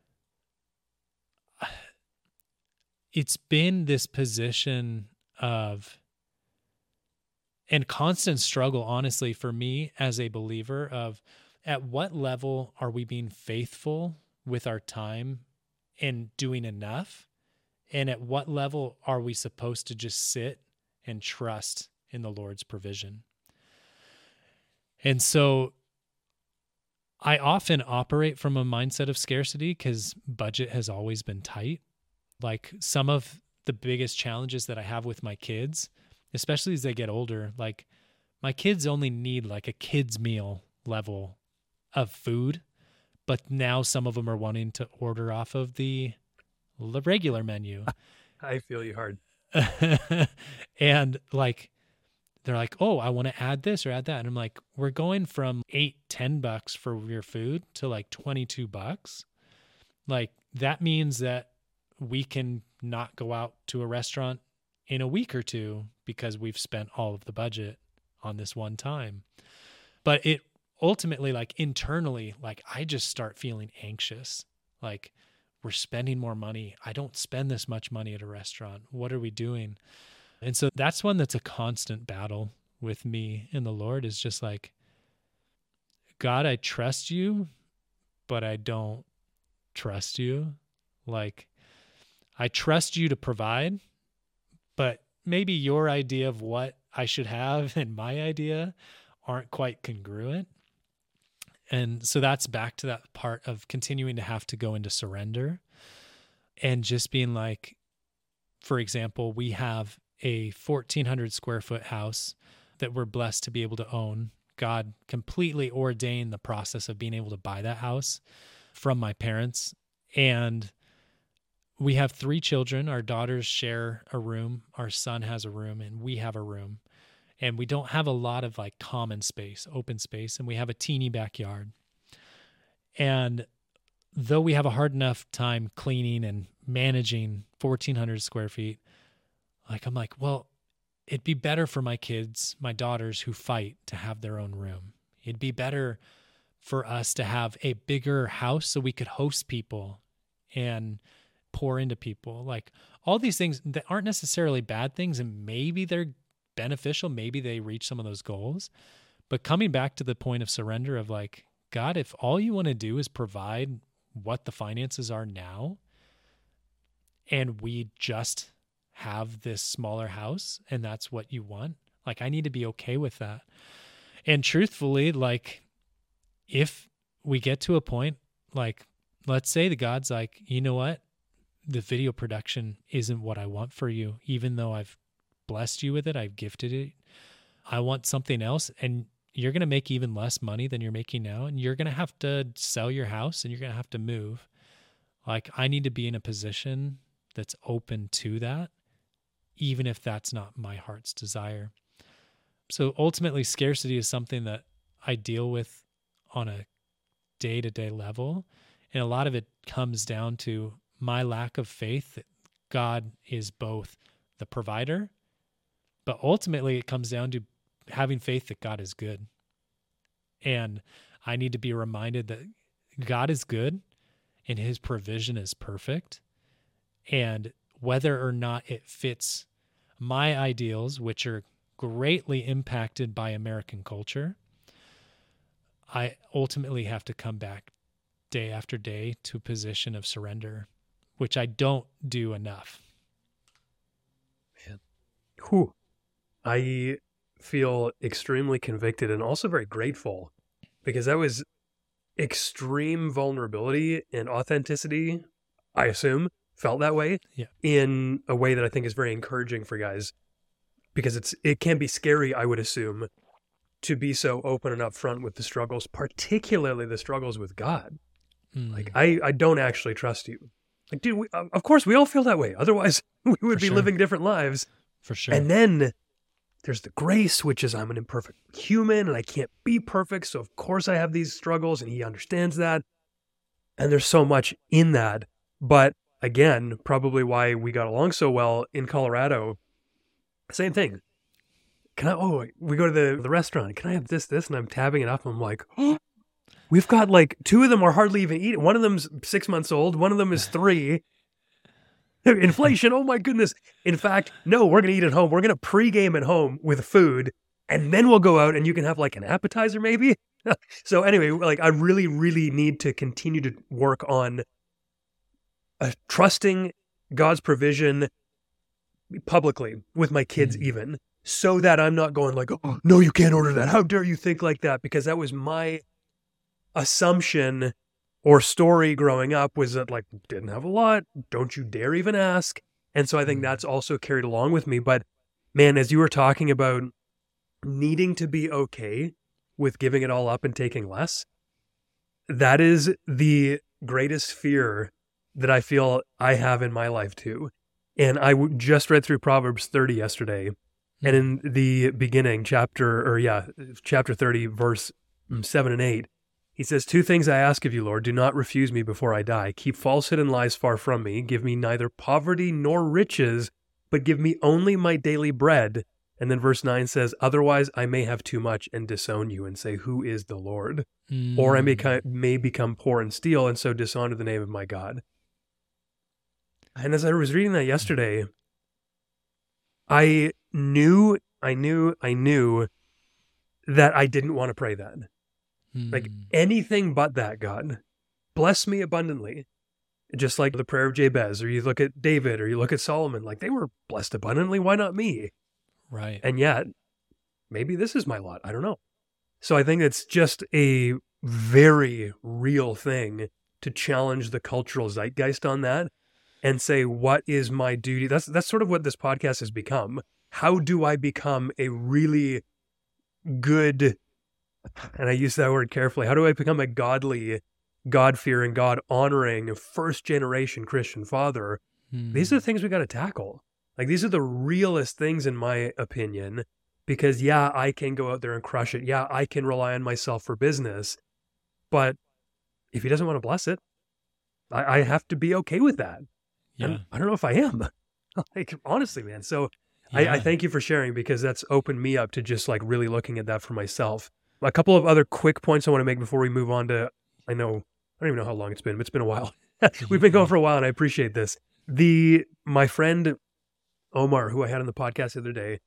it's been this position of, and constant struggle, honestly, for me as a believer of at what level are we being faithful with our time and doing enough? And at what level are we supposed to just sit and trust in the Lord's provision? And so I often operate from a mindset of scarcity because budget has always been tight. Like some of the biggest challenges that I have with my kids, especially as they get older, like my kids only need like a kid's meal level of food, but now some of them are wanting to order off of the regular menu. I feel you hard. And like, they're like, oh, I want to add this or add that. And I'm like, we're going from $8-10 for your food to like $22. Like that means that we can not go out to a restaurant in a week or two because we've spent all of the budget on this one time. But it ultimately, like internally, like I just start feeling anxious. Like we're spending more money. I don't spend this much money at a restaurant. What are we doing? And so that's one that's a constant battle with me and the Lord, is just like, God, I trust you, but I don't trust you. Like I trust you to provide, but maybe your idea of what I should have and my idea aren't quite congruent. And so that's back to that part of continuing to have to go into surrender and just being like, for example, we have a 1,400 square foot house that we're blessed to be able to own. God completely ordained the process of being able to buy that house from my parents. And we have 3 children. Our daughters share a room. Our son has a room, and we have a room. And we don't have a lot of like common space, open space, and we have a teeny backyard. And though we have a hard enough time cleaning and managing 1,400 square feet, like I'm like, well, it'd be better for my kids, my daughters who fight, to have their own room. It'd be better for us to have a bigger house so we could host people and pour into people. Like all these things that aren't necessarily bad things, and maybe they're beneficial, maybe they reach some of those goals. But coming back to the point of surrender of like, God, if all you want to do is provide what the finances are now, and we just have this smaller house and that's what you want, like I need to be okay with that. And truthfully, like if we get to a point, like let's say the God's like, you know what, the video production isn't what I want for you, even though I've blessed you with it, I've gifted it, I want something else, and you're going to make even less money than you're making now, and you're going to have to sell your house and you're going to have to move. Like I need to be in a position that's open to that, even if that's not my heart's desire. So ultimately, scarcity is something that I deal with on a day-to-day level. And a lot of it comes down to my lack of faith that God is both the provider, but ultimately it comes down to having faith that God is good. And I need to be reminded that God is good and his provision is perfect. And whether or not it fits my ideals, which are greatly impacted by American culture, I ultimately have to come back day after day to a position of surrender, which I don't do enough. Man. Whew. I feel extremely convicted and also very grateful, because that was extreme vulnerability and authenticity, I assume, felt that way in a way that I think is very encouraging for guys, because it can be scary, I would assume, to be so open and upfront with the struggles, particularly the struggles with God. Like, I don't actually trust you. Like, dude, of course we all feel that way. Otherwise we would be living different lives. For sure. And then there's the grace, which is I'm an imperfect human and I can't be perfect. So of course I have these struggles, and he understands that. And there's so much in that. But again, probably why we got along so well in Colorado, same thing. We go to the restaurant. Can I have this? And I'm tabbing it up. And I'm like, oh, we've got like 2 of them are hardly even eating. One of them's 6 months old. One of them is 3. Inflation. Oh my goodness. In fact, no, we're going to eat at home. We're going to pregame at home with food, and then we'll go out and you can have like an appetizer maybe. So anyway, like I really, really need to continue to work on trusting God's provision publicly with my kids even, so that I'm not going like, oh, no, you can't order that. How dare you think like that? Because that was my assumption or story growing up, was that like, didn't have a lot. Don't you dare even ask. And so I think that's also carried along with me. But man, as you were talking about needing to be okay with giving it all up and taking less, that is the greatest fear that I feel I have in my life too. And I just read through Proverbs 30 yesterday. And in the beginning, chapter 30, verse 7 and 8, he says, 2 things I ask of you, Lord. Do not refuse me before I die. Keep falsehood and lies far from me. Give me neither poverty nor riches, but give me only my daily bread. And then verse 9 says, otherwise I may have too much and disown you and say, who is the Lord? Or I may become poor and steal, and so dishonor the name of my God. And as I was reading that yesterday, I knew that I didn't want to pray that. Like anything but that, God. Bless me abundantly. Just like the prayer of Jabez, or you look at David, or you look at Solomon, like they were blessed abundantly. Why not me? Right. And yet, maybe this is my lot. I don't know. So I think it's just a very real thing to challenge the cultural zeitgeist on that. and say, what is my duty? That's sort of what this podcast has become. How do I become a really good, and I use that word carefully, how do I become a godly, God-fearing, God-honoring, first-generation Christian father? These are the things we got to tackle. Like, these are the realest things, in my opinion, because, yeah, I can go out there and crush it. Yeah, I can rely on myself for business. But if he doesn't want to bless it, I have to be okay with that. Yeah. And I don't know if I am. Like, honestly, man. So Yeah. I thank you for sharing, because that's opened me up to just like really looking at that for myself. A couple of other quick points I want to make before we move on to, I don't even know how long it's been, but it's been a while. We've been going for a while, and I appreciate this. My friend Omar, who I had on the podcast the other day,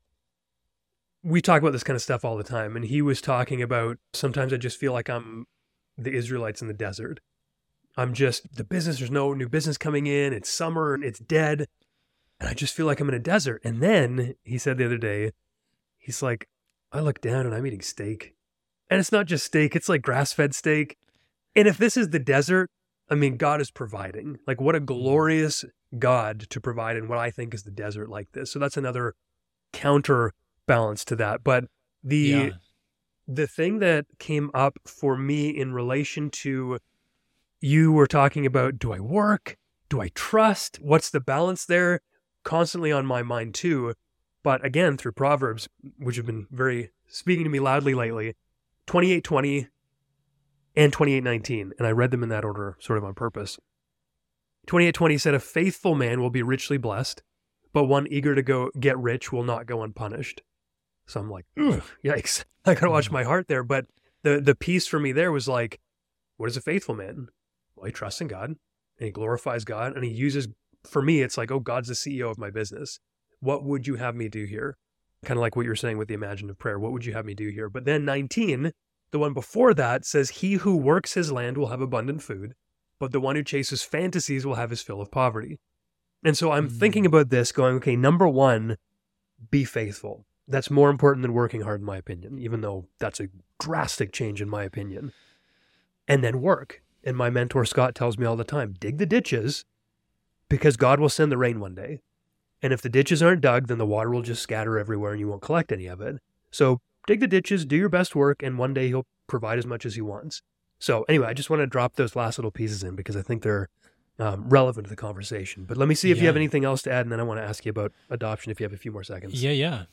we talk about this kind of stuff all the time. And he was talking about, sometimes I just feel like I'm the Israelites in the desert. I'm just, the business, there's no new business coming in. It's summer and it's dead. And I just feel like I'm in a desert. And then he said the other day, he's like, I look down and I'm eating steak. And it's not just steak, it's like grass-fed steak. And if this is the desert, I mean, God is providing. Like, what a glorious God to provide in what I think is the desert like this. So that's another counterbalance to that. But the thing that came up for me in relation to, you were talking about, do I work? Do I trust? What's the balance there? Constantly on my mind too. But again, through Proverbs, which have been very speaking to me loudly lately, 28:20 and 28:19. And I read them in that order sort of on purpose. 28:20 said, a faithful man will be richly blessed, but one eager to go get rich will not go unpunished. So I'm like, ugh, yikes. I got to watch my heart there. But the piece for me there was like, what is a faithful man? Well, he trusts in God and he glorifies God, and he uses, for me, it's like, oh, God's the CEO of my business. What would you have me do here? Kind of like what you're saying with the imaginative prayer. What would you have me do here? But then 19, the one before that, says, he who works his land will have abundant food, but the one who chases fantasies will have his fill of poverty. And so I'm thinking about this going, okay, number one, be faithful. That's more important than working hard, in my opinion, even though that's a drastic change in my opinion. And then work. And my mentor, Scott, tells me all the time, dig the ditches, because God will send the rain one day. And if the ditches aren't dug, then the water will just scatter everywhere and you won't collect any of it. So dig the ditches, do your best work, and one day he'll provide as much as he wants. So anyway, I just want to drop those last little pieces in because I think they're relevant to the conversation. But let me see if you have anything else to add, and then I want to ask you about adoption if you have a few more seconds. Yeah.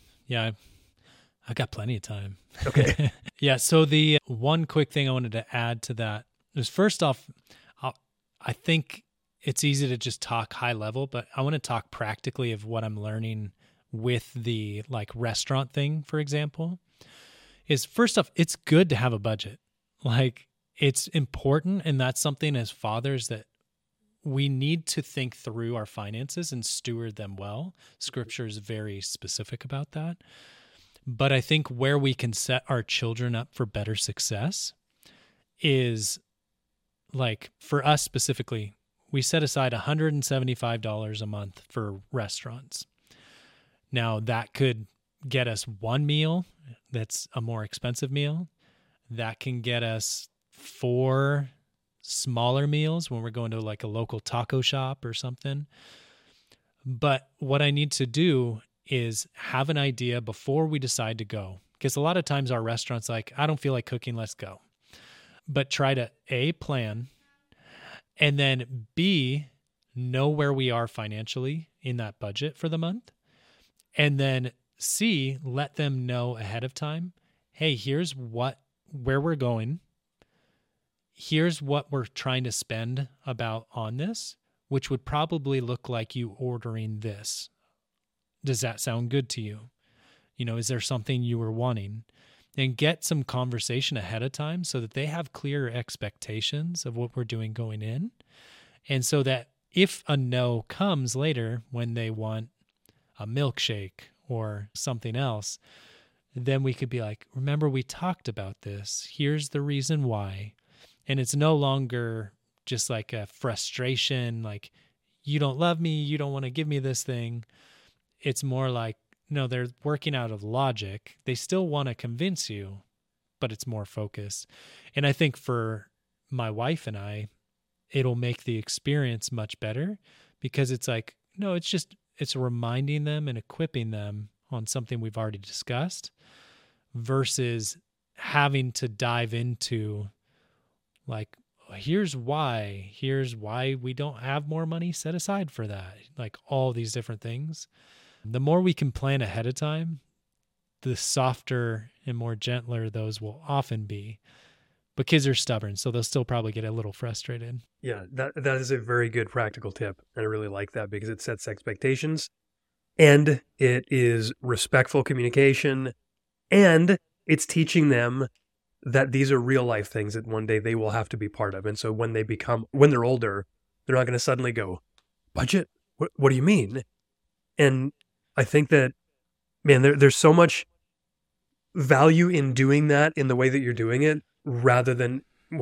I got plenty of time. Okay. Yeah. So the one quick thing I wanted to add to that is, first off, I think it's easy to just talk high level, but I want to talk practically of what I'm learning with the like restaurant thing, for example, is first off, it's good to have a budget. Like, it's important. And that's something as fathers that we need to think through our finances and steward them well. Scripture is very specific about that. But I think where we can set our children up for better success is, like, for us specifically, we set aside $175 a month for restaurants. Now, that could get us one meal that's a more expensive meal. That can get us 4 smaller meals when we're going to like a local taco shop or something. But what I need to do is have an idea before we decide to go. Because a lot of times our restaurant's like, I don't feel like cooking, let's go. But try to A, plan, and then B, know where we are financially in that budget for the month. And then C, let them know ahead of time, hey, here's where we're going. Here's what we're trying to spend about on this, which would probably look like you ordering this. Does that sound good to you? You know, is there something you were wanting? And get some conversation ahead of time so that they have clear expectations of what we're doing going in. And so that if a no comes later when they want a milkshake or something else, then we could be like, remember, we talked about this. Here's the reason why. And it's no longer just like a frustration, like, you don't love me, you don't want to give me this thing. It's more like, no, they're working out of logic. They still want to convince you, but it's more focused. And I think for my wife and I, it'll make the experience much better because it's like, no, it's reminding them and equipping them on something we've already discussed versus having to dive into like, here's why we don't have more money set aside for that. Like all these different things. The more we can plan ahead of time, the softer and more gentler those will often be. But kids are stubborn, so they'll still probably get a little frustrated. Yeah, that is a very good practical tip. And I really like that because it sets expectations and it is respectful communication and it's teaching them that these are real life things that one day they will have to be part of. And so when they're older, they're not going to suddenly go, budget? What do you mean? And I think that, man, there's so much value in doing that in the way that you're doing it rather than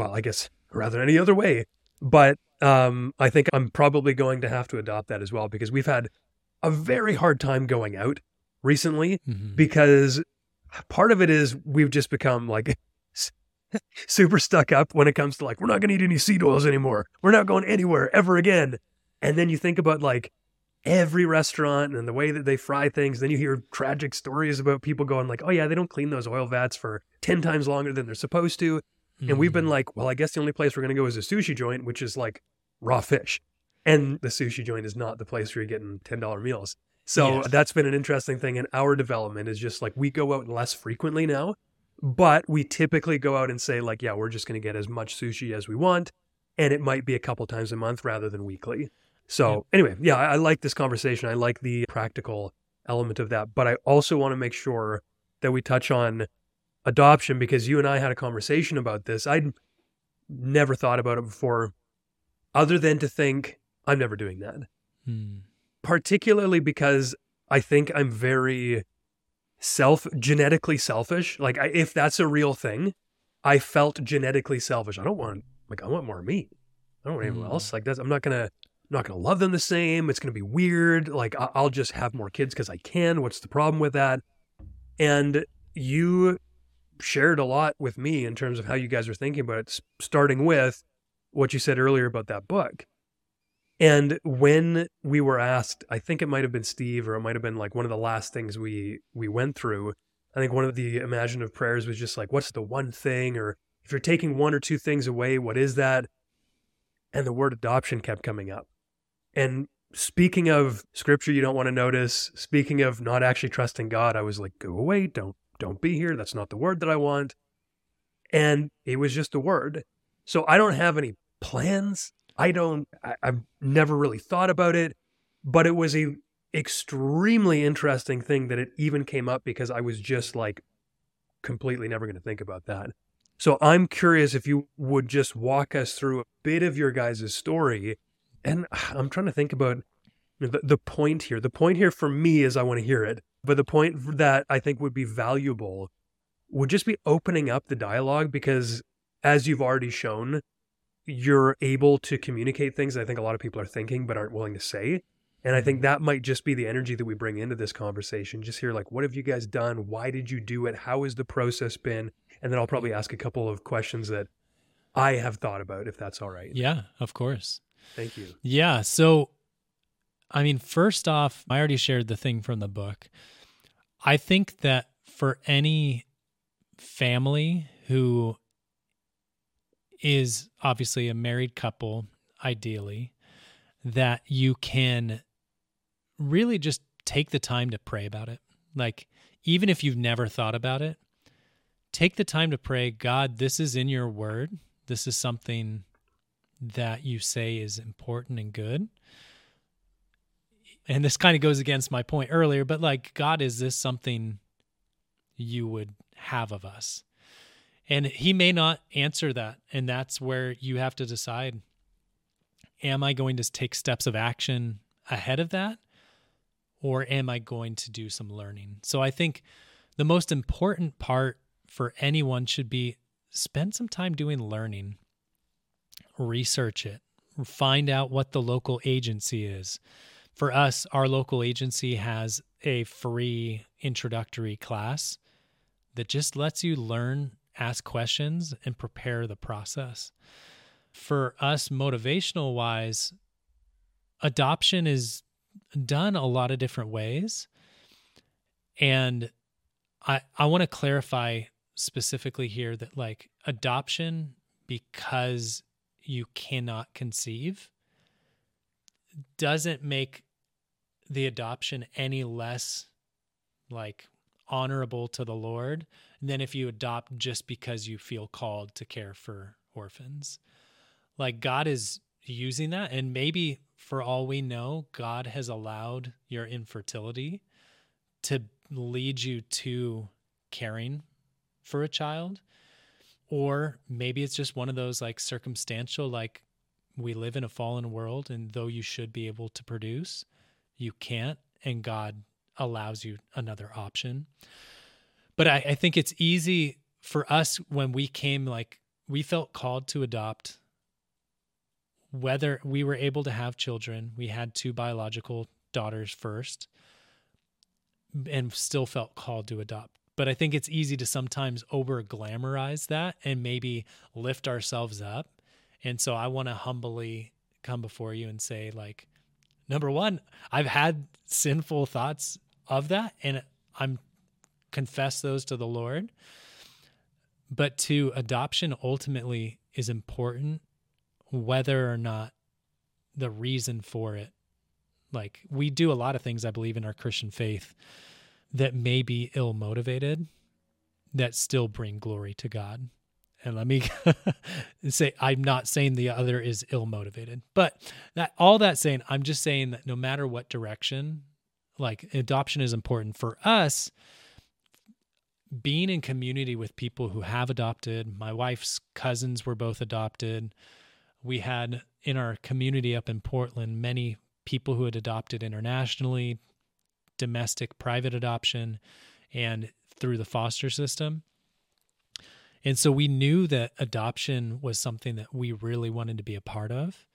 any other way. But I think I'm probably going to have to adopt that as well because we've had a very hard time going out recently because part of it is we've just become like super stuck up when it comes to like, we're not going to eat any seed oils anymore. We're not going anywhere ever again. And then you think about like every restaurant and the way that they fry things. Then you hear tragic stories about people going like, oh yeah, they don't clean those oil vats for 10 times longer than they're supposed to. And we've been like, well, I guess the only place we're going to go is a sushi joint, which is like raw fish. And the sushi joint is not the place where you're getting $10 meals. So that's been an interesting thing in our development is just like we go out less frequently now, but we typically go out and say like, yeah, we're just going to get as much sushi as we want. And it might be a couple times a month rather than weekly. So anyway, yeah, I like this conversation. I like the practical element of that. But I also want to make sure that we touch on adoption because you and I had a conversation about this. I'd never thought about it before other than to think I'm never doing that. Particularly because I think I'm very genetically selfish. Like if that's a real thing, I felt genetically selfish. I want more meat. I don't want anyone else. Like I'm not going to love them the same. It's going to be weird. Like I'll just have more kids because I can. What's the problem with that? And you shared a lot with me in terms of how you guys are thinking about it, starting with what you said earlier about that book. And when we were asked, I think it might have been Steve or it might have been like one of the last things we went through. I think one of the imaginative prayers was just like, what's the one thing? Or if you're taking one or two things away, what is that? And the word adoption kept coming up. And speaking of scripture you don't want to notice, speaking of not actually trusting God, I was like, go away, don't be here. That's not the word that I want. And it was just a word. So I don't have any plans. I've never really thought about it, but it was a extremely interesting thing that it even came up because I was just like completely never going to think about that. So I'm curious if you would just walk us through a bit of your guys' story. And I'm trying to think about the point here. The point here for me is I want to hear it. But the point that I think would be valuable would just be opening up the dialogue because as you've already shown, you're able to communicate things I think a lot of people are thinking but aren't willing to say. And I think that might just be the energy that we bring into this conversation. Just hear like, what have you guys done? Why did you do it? How has the process been? And then I'll probably ask a couple of questions that I have thought about, if that's all right. Yeah, of course. Thank you. Yeah. So, I mean, first off, I already shared the thing from the book. I think that for any family who is obviously a married couple, ideally, that you can really just take the time to pray about it. Like, even if you've never thought about it, take the time to pray, God, this is in your word. This is something that you say is important and good. And this kind of goes against my point earlier, but like, God, is this something you would have of us? And he may not answer that. And that's where you have to decide, am I going to take steps of action ahead of that? Or am I going to do some learning? So I think the most important part for anyone should be spend some time doing learning, research it, find out what the local agency is. For us, our local agency has a free introductory class that just lets you learn, ask questions, and prepare the process. For us, motivational wise, adoption is done a lot of different ways. And I want to clarify specifically here that like adoption, because you cannot conceive, doesn't make the adoption any less like honorable to the Lord than if you adopt just because you feel called to care for orphans. Like God is using that, and maybe for all we know, God has allowed your infertility to lead you to caring for a child. Or maybe it's just one of those like circumstantial, like we live in a fallen world, and though you should be able to produce, you can't, and God allows you another option. But I think it's easy for us when we came, like we felt called to adopt, whether we were able to have children. We had 2 biological daughters first and still felt called to adopt. But I think it's easy to sometimes over glamorize that and maybe lift ourselves up. And so I want to humbly come before you and say, like, number one, I've had sinful thoughts of that, and I'm confess those to the Lord. But 2, adoption ultimately is important, whether or not the reason for it. Like we do a lot of things, I believe, in our Christian faith that may be ill-motivated, that still bring glory to God. And let me say, I'm not saying the other is ill-motivated, but all that saying, I'm just saying that no matter what direction, like adoption is important for us. Being in community with people who have adopted, my wife's cousins were both adopted. We had in our community up in Portland, many people who had adopted internationally, domestic private adoption, and through the foster system. And so we knew that adoption was something that we really wanted to be a part of,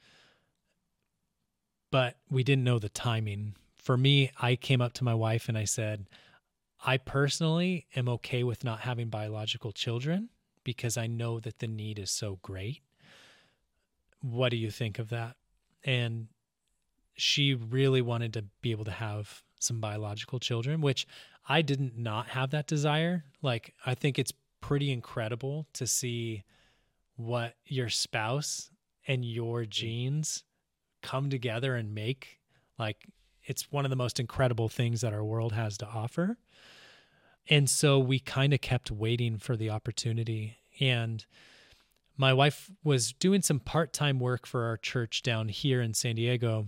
but we didn't know the timing. For me, I came up to my wife and I said, I personally am okay with not having biological children because I know that the need is so great. What do you think of that? And she really wanted to be able to have some biological children, which I didn't not have that desire. Like, I think it's pretty incredible to see what your spouse and your genes come together and make. Like, it's one of the most incredible things that our world has to offer. And so we kind of kept waiting for the opportunity. And my wife was doing some part-time work for our church down here in San Diego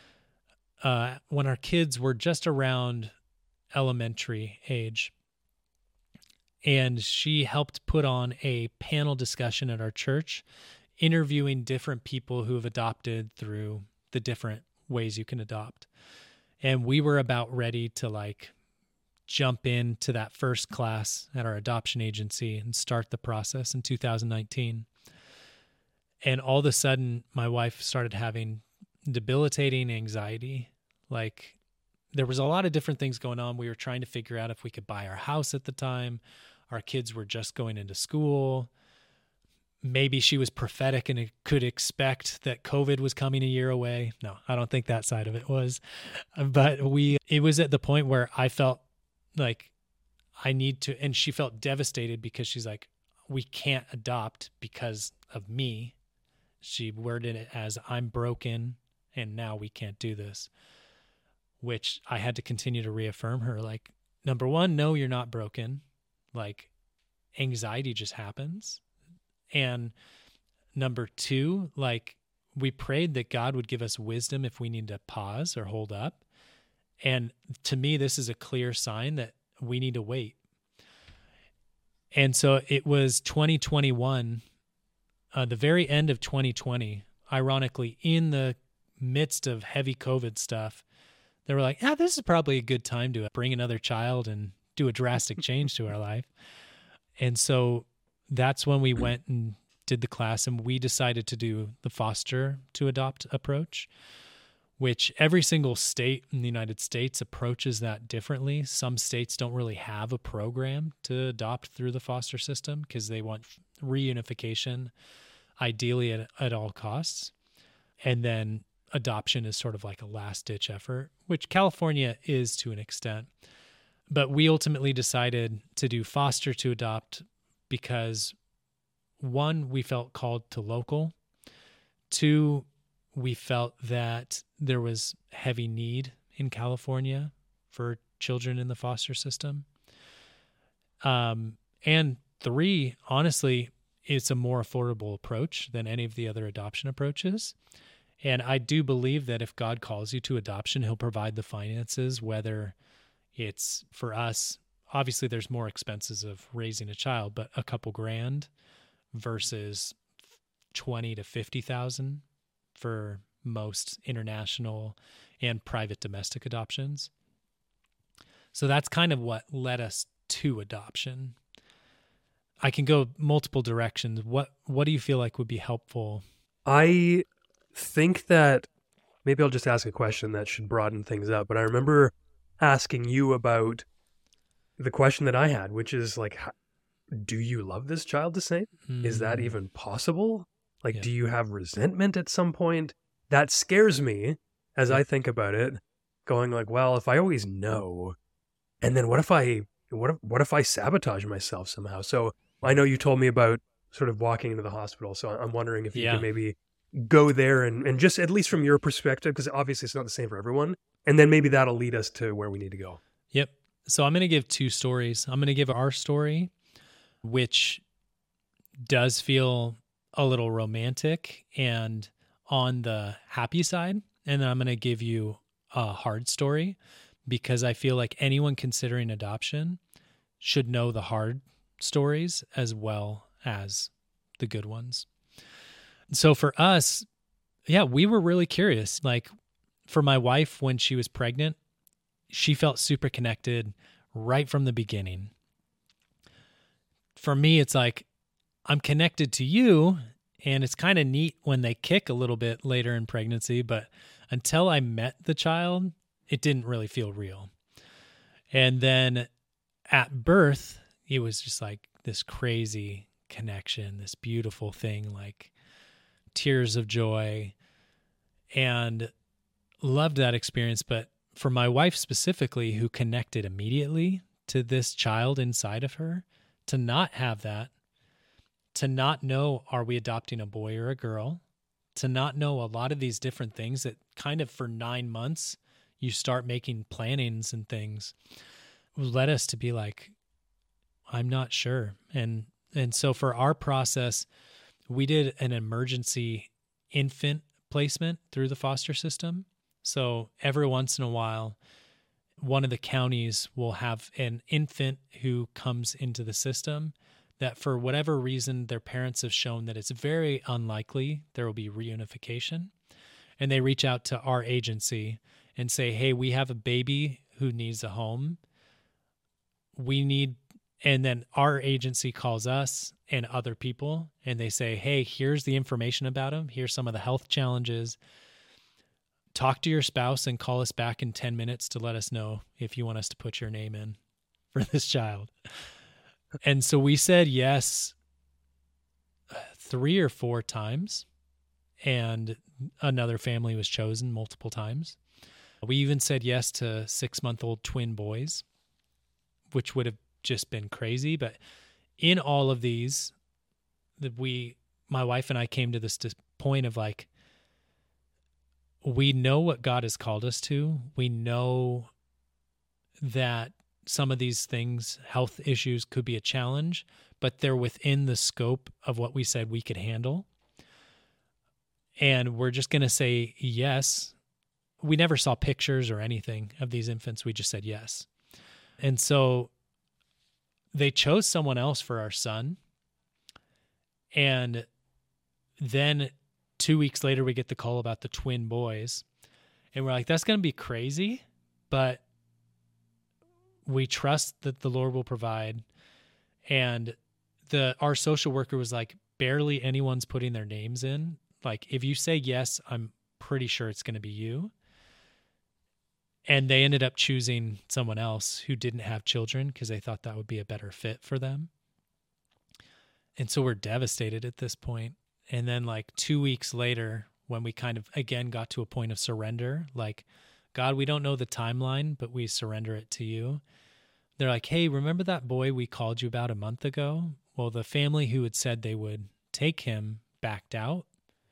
when our kids were just around elementary age. And she helped put on a panel discussion at our church, interviewing different people who have adopted through the different ways you can adopt. And we were about ready to like jump into that first class at our adoption agency and start the process in 2019. And all of a sudden, my wife started having debilitating anxiety. Like, there was a lot of different things going on. We were trying to figure out if we could buy our house at the time. Our kids were just going into school. Maybe she was prophetic and could expect that COVID was coming a year away. No, I don't think that side of it was. But it was at the point where I felt like I need to, and she felt devastated because she's like, we can't adopt because of me. She worded it as, I'm broken and now we can't do this, which I had to continue to reaffirm her. Like, number one, no, you're not broken. Like, anxiety just happens. And number two, like, we prayed that God would give us wisdom if we need to pause or hold up. And to me, this is a clear sign that we need to wait. And so it was 2021, the very end of 2020, ironically, in the midst of heavy COVID stuff, they were like, this is probably a good time to bring another child and do a drastic change to our life. And so that's when we went and did the class, and we decided to do the foster to adopt approach, which every single state in the United States approaches that differently. Some states don't really have a program to adopt through the foster system because they want reunification, ideally at all costs. And then adoption is sort of like a last ditch effort, which California is to an extent. But we ultimately decided to do foster to adopt because, one, we felt called to local. Two, we felt that there was heavy need in California for children in the foster system. And three, honestly, it's a more affordable approach than any of the other adoption approaches. And I do believe that if God calls you to adoption, he'll provide the finances, whether it's for us. Obviously, there's more expenses of raising a child, but a couple grand versus 20 to 50,000 for most international and private domestic adoptions. So that's kind of what led us to adoption. I can go multiple directions. What do you feel like would be helpful? I think that maybe I'll just ask a question that should broaden things up. But I remember asking you about the question that I had, which is like, do you love this child the same? Is that even possible? Like, do you have resentment at some point? That scares me as I think about it, going like, well, if I always know, and then what if I sabotage myself somehow? So I know you told me about sort of walking into the hospital. So I'm wondering if you can maybe go there and just, at least from your perspective, because obviously it's not the same for everyone. And then maybe that'll lead us to where we need to go. Yep. So I'm going to give two stories. I'm going to give our story, which does feel a little romantic and on the happy side. And then I'm going to give you a hard story because I feel like anyone considering adoption should know the hard stories as well as the good ones. So for us, we were really curious. Like for my wife, when she was pregnant, she felt super connected right from the beginning. For me, it's like, I'm connected to you, and it's kind of neat when they kick a little bit later in pregnancy, but until I met the child, it didn't really feel real. And then at birth, it was just like this crazy connection, this beautiful thing, like tears of joy, and loved that experience. But for my wife specifically, who connected immediately to this child inside of her, to not have that, to not know, are we adopting a boy or a girl, to not know a lot of these different things that kind of for 9 months, you start making plannings and things, led us to be like, I'm not sure. And so for our process, we did an emergency infant placement through the foster system. So every once in a while, one of the counties will have an infant who comes into the system that for whatever reason, their parents have shown that it's very unlikely there will be reunification. And they reach out to our agency and say, hey, we have a baby who needs a home. And then our agency calls us and other people, and they say, hey, here's the information about him. Here's some of the health challenges. Talk to your spouse and call us back in 10 minutes to let us know if you want us to put your name in for this child. And so we said yes 3 or 4 times, and another family was chosen multiple times. We even said yes to 6-month-old twin boys, which would have just been crazy. But in all of these, my wife and I came to this point of like, we know what God has called us to. We know that some of these things, health issues, could be a challenge, but they're within the scope of what we said we could handle. And we're just going to say yes. We never saw pictures or anything of these infants. We just said yes. And so they chose someone else for our son. And then 2 weeks later, we get the call about the twin boys. And we're like, that's going to be crazy, but we trust that the Lord will provide. And our social worker was like, barely anyone's putting their names in. Like, if you say yes, I'm pretty sure it's going to be you. And they ended up choosing someone else who didn't have children because they thought that would be a better fit for them. And so we're devastated at this point. And then like 2 weeks later, when we kind of, again, got to a point of surrender, like, God, we don't know the timeline, but we surrender it to you. They're like, hey, remember that boy we called you about a month ago? Well, the family who had said they would take him backed out.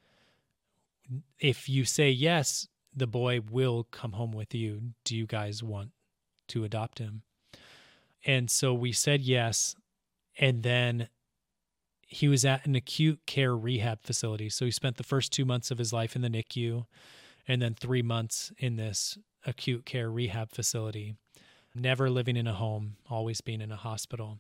If you say yes, the boy will come home with you. Do you guys want to adopt him? And so we said yes. And then he was at an acute care rehab facility. So he spent the first 2 months of his life in the NICU and then 3 months in this acute care rehab facility, never living in a home, always being in a hospital.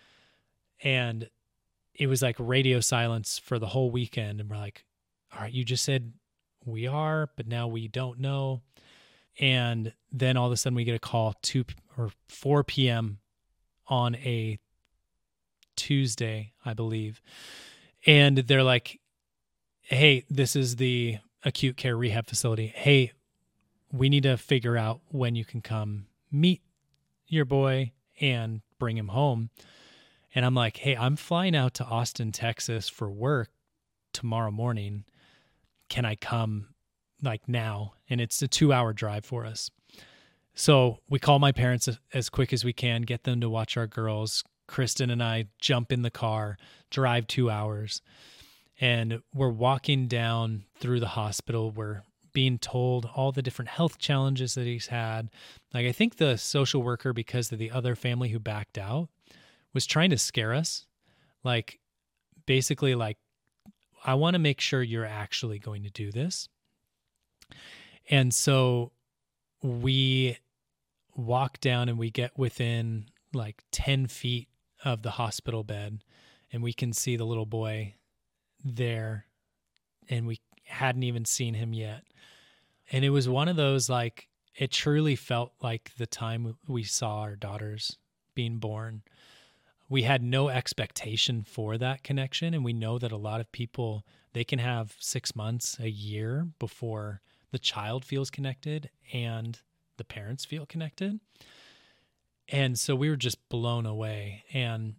And it was like radio silence for the whole weekend. And we're like, all right, you just said we are, but now we don't know. And then all of a sudden we get a call 2 or 4 p.m. on a Tuesday, I believe. And they're like, hey, this is the acute care rehab facility. Hey, we need to figure out when you can come meet your boy and bring him home. And I'm like, hey, I'm flying out to Austin, Texas for work tomorrow morning. Can I come like now? And it's a 2-hour drive for us. So we call my parents as quick as we can, get them to watch our girls. Kristen and I jump in the car, drive 2 hours, and we're walking down through the hospital. We're being told all the different health challenges that he's had. Like, I think the social worker, because of the other family who backed out, was trying to scare us. Like, basically, like, I want to make sure you're actually going to do this. And so we walk down and we get within like 10 feet of the hospital bed, and we can see the little boy there, and we hadn't even seen him yet. And it was one of those, like, it truly felt like the time we saw our daughters being born. We had no expectation for that connection. And we know that a lot of people, they can have 6 months, a year before the child feels connected and the parents feel connected. And so we were just blown away. And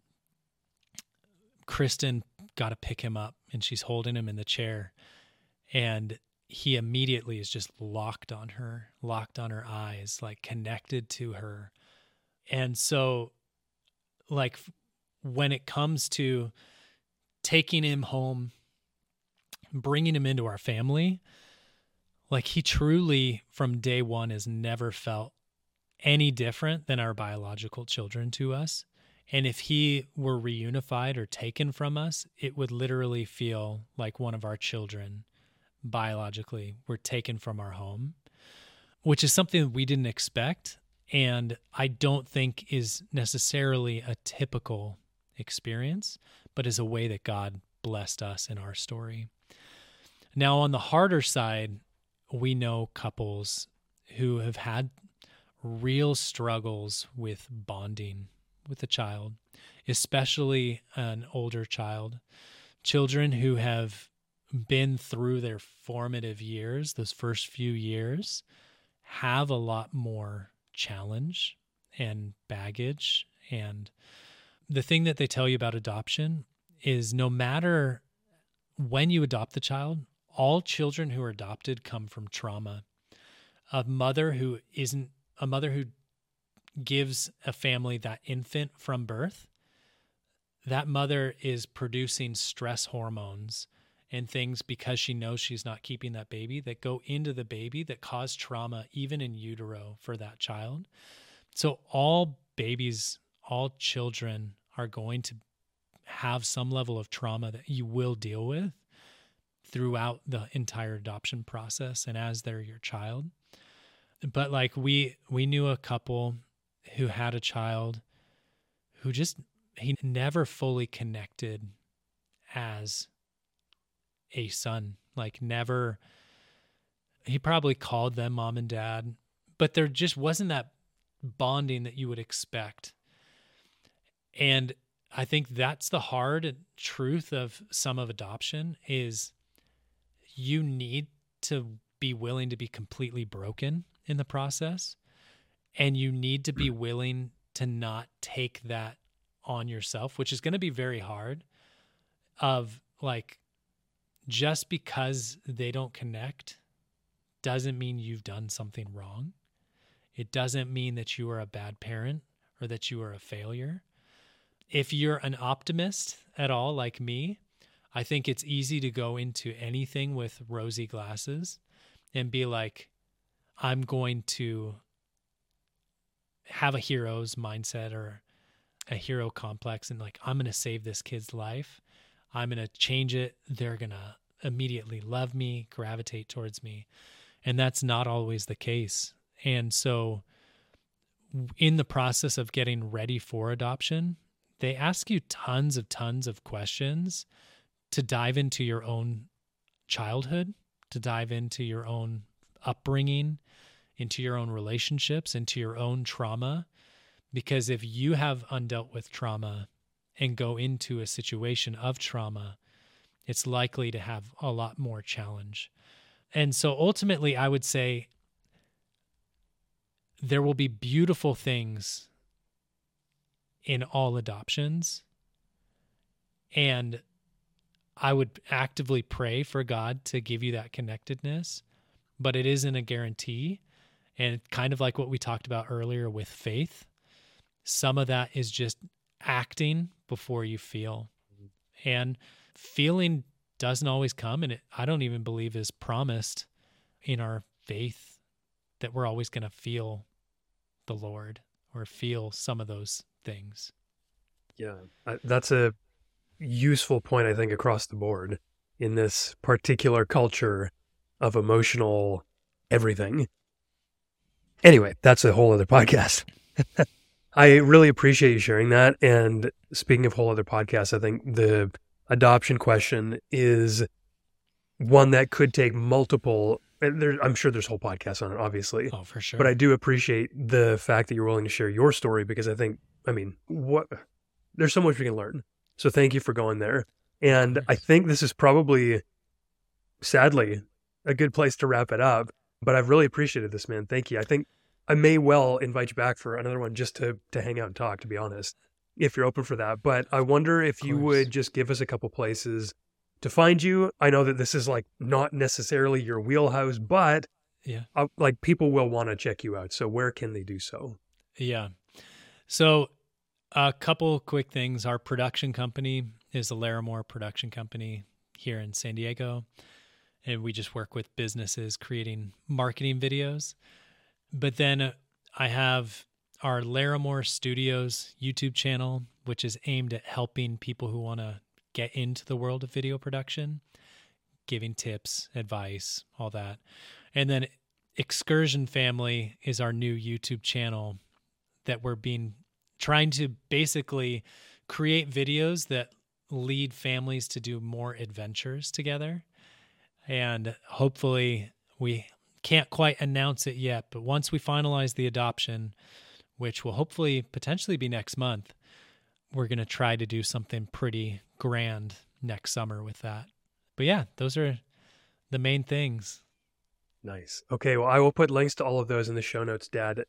Kristen got to pick him up, and she's holding him in the chair. And he immediately is just locked on her eyes, like connected to her. And so, like, when it comes to taking him home, bringing him into our family, like, he truly from day one has never felt any different than our biological children to us. And if he were reunified or taken from us, it would literally feel like one of our children biologically were taken from our home, which is something we didn't expect. And I don't think is necessarily a typical experience, but is a way that God blessed us in our story. Now, on the harder side, we know couples who have had real struggles with bonding with a child, especially an older child. Children who have been through their formative years, those first few years, have a lot more challenge and baggage. And the thing that they tell you about adoption is no matter when you adopt the child, all children who are adopted come from trauma. A mother who gives a family that infant from birth, that mother is producing stress hormones and things because she knows she's not keeping that baby that go into the baby that cause trauma even in utero for that child. So all babies, all children are going to have some level of trauma that you will deal with throughout the entire adoption process and as they're your child. But like we knew a couple who had a child who he never fully connected as a son. Like never, he probably called them mom and dad, but there just wasn't that bonding that you would expect. And I think that's the hard truth of some of adoption is you need to be willing to be completely broken in the process. And you need to be willing to not take that on yourself, which is going to be very hard, of like just because they don't connect doesn't mean you've done something wrong. It doesn't mean that you are a bad parent or that you are a failure. If you're an optimist at all, like me, I think it's easy to go into anything with rosy glasses and be like, I'm going to have a hero's mindset or a hero complex, and like, I'm going to save this kid's life. I'm going to change it. They're going to immediately love me, gravitate towards me. And that's not always the case. And so in the process of getting ready for adoption, they ask you tons of questions to dive into your own childhood, to dive into your own upbringing, into your own relationships, into your own trauma. Because if you have undealt with trauma and go into a situation of trauma, it's likely to have a lot more challenge. And so ultimately, I would say there will be beautiful things in all adoptions. And I would actively pray for God to give you that connectedness, but it isn't a guarantee. And kind of like what we talked about earlier with faith, some of that is just acting before you feel. And feeling doesn't always come, and I don't even believe is promised in our faith that we're always going to feel the Lord or feel some of those things. Yeah, that's a useful point, I think, across the board in this particular culture of emotional everything. Anyway, that's a whole other podcast. I really appreciate you sharing that. And speaking of whole other podcasts, I think the adoption question is one that could take multiple. I'm sure there's whole podcasts on it, obviously. Oh, for sure. But I do appreciate the fact that you're willing to share your story, because I think, there's so much we can learn. So thank you for going there. And I think this is probably, sadly, a good place to wrap it up. But I've really appreciated this, man. Thank you. I think I may well invite you back for another one just to hang out and talk, to be honest, if you're open for that. But I wonder if you would just give us a couple places to find you. I know that this is like not necessarily your wheelhouse, but yeah, like people will want to check you out. So where can they do so? Yeah. So a couple quick things. Our production company is the Larimore Production Company here in San Diego. And we just work with businesses creating marketing videos. But then I have our Larimore Studios YouTube channel, which is aimed at helping people who want to get into the world of video production, giving tips, advice, all that. And then Excursion Family is our new YouTube channel that we're trying to basically create videos that lead families to do more adventures together. And hopefully, we can't quite announce it yet, but once we finalize the adoption, which will hopefully potentially be next month, we're going to try to do something pretty grand next summer with that. But yeah, those are the main things. Nice. Okay, well, I will put links to all of those in the show notes,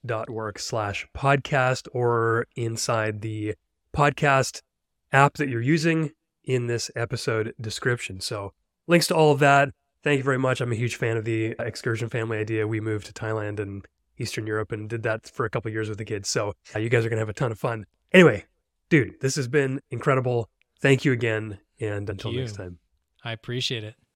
dad.work/podcast, or inside the podcast app that you're using in this episode description. So links to all of that. Thank you very much. I'm a huge fan of the Excursion Family idea. We moved to Thailand and Eastern Europe and did that for a couple of years with the kids. So you guys are going to have a ton of fun. Anyway, dude, this has been incredible. Thank you again. And until next time. I appreciate it.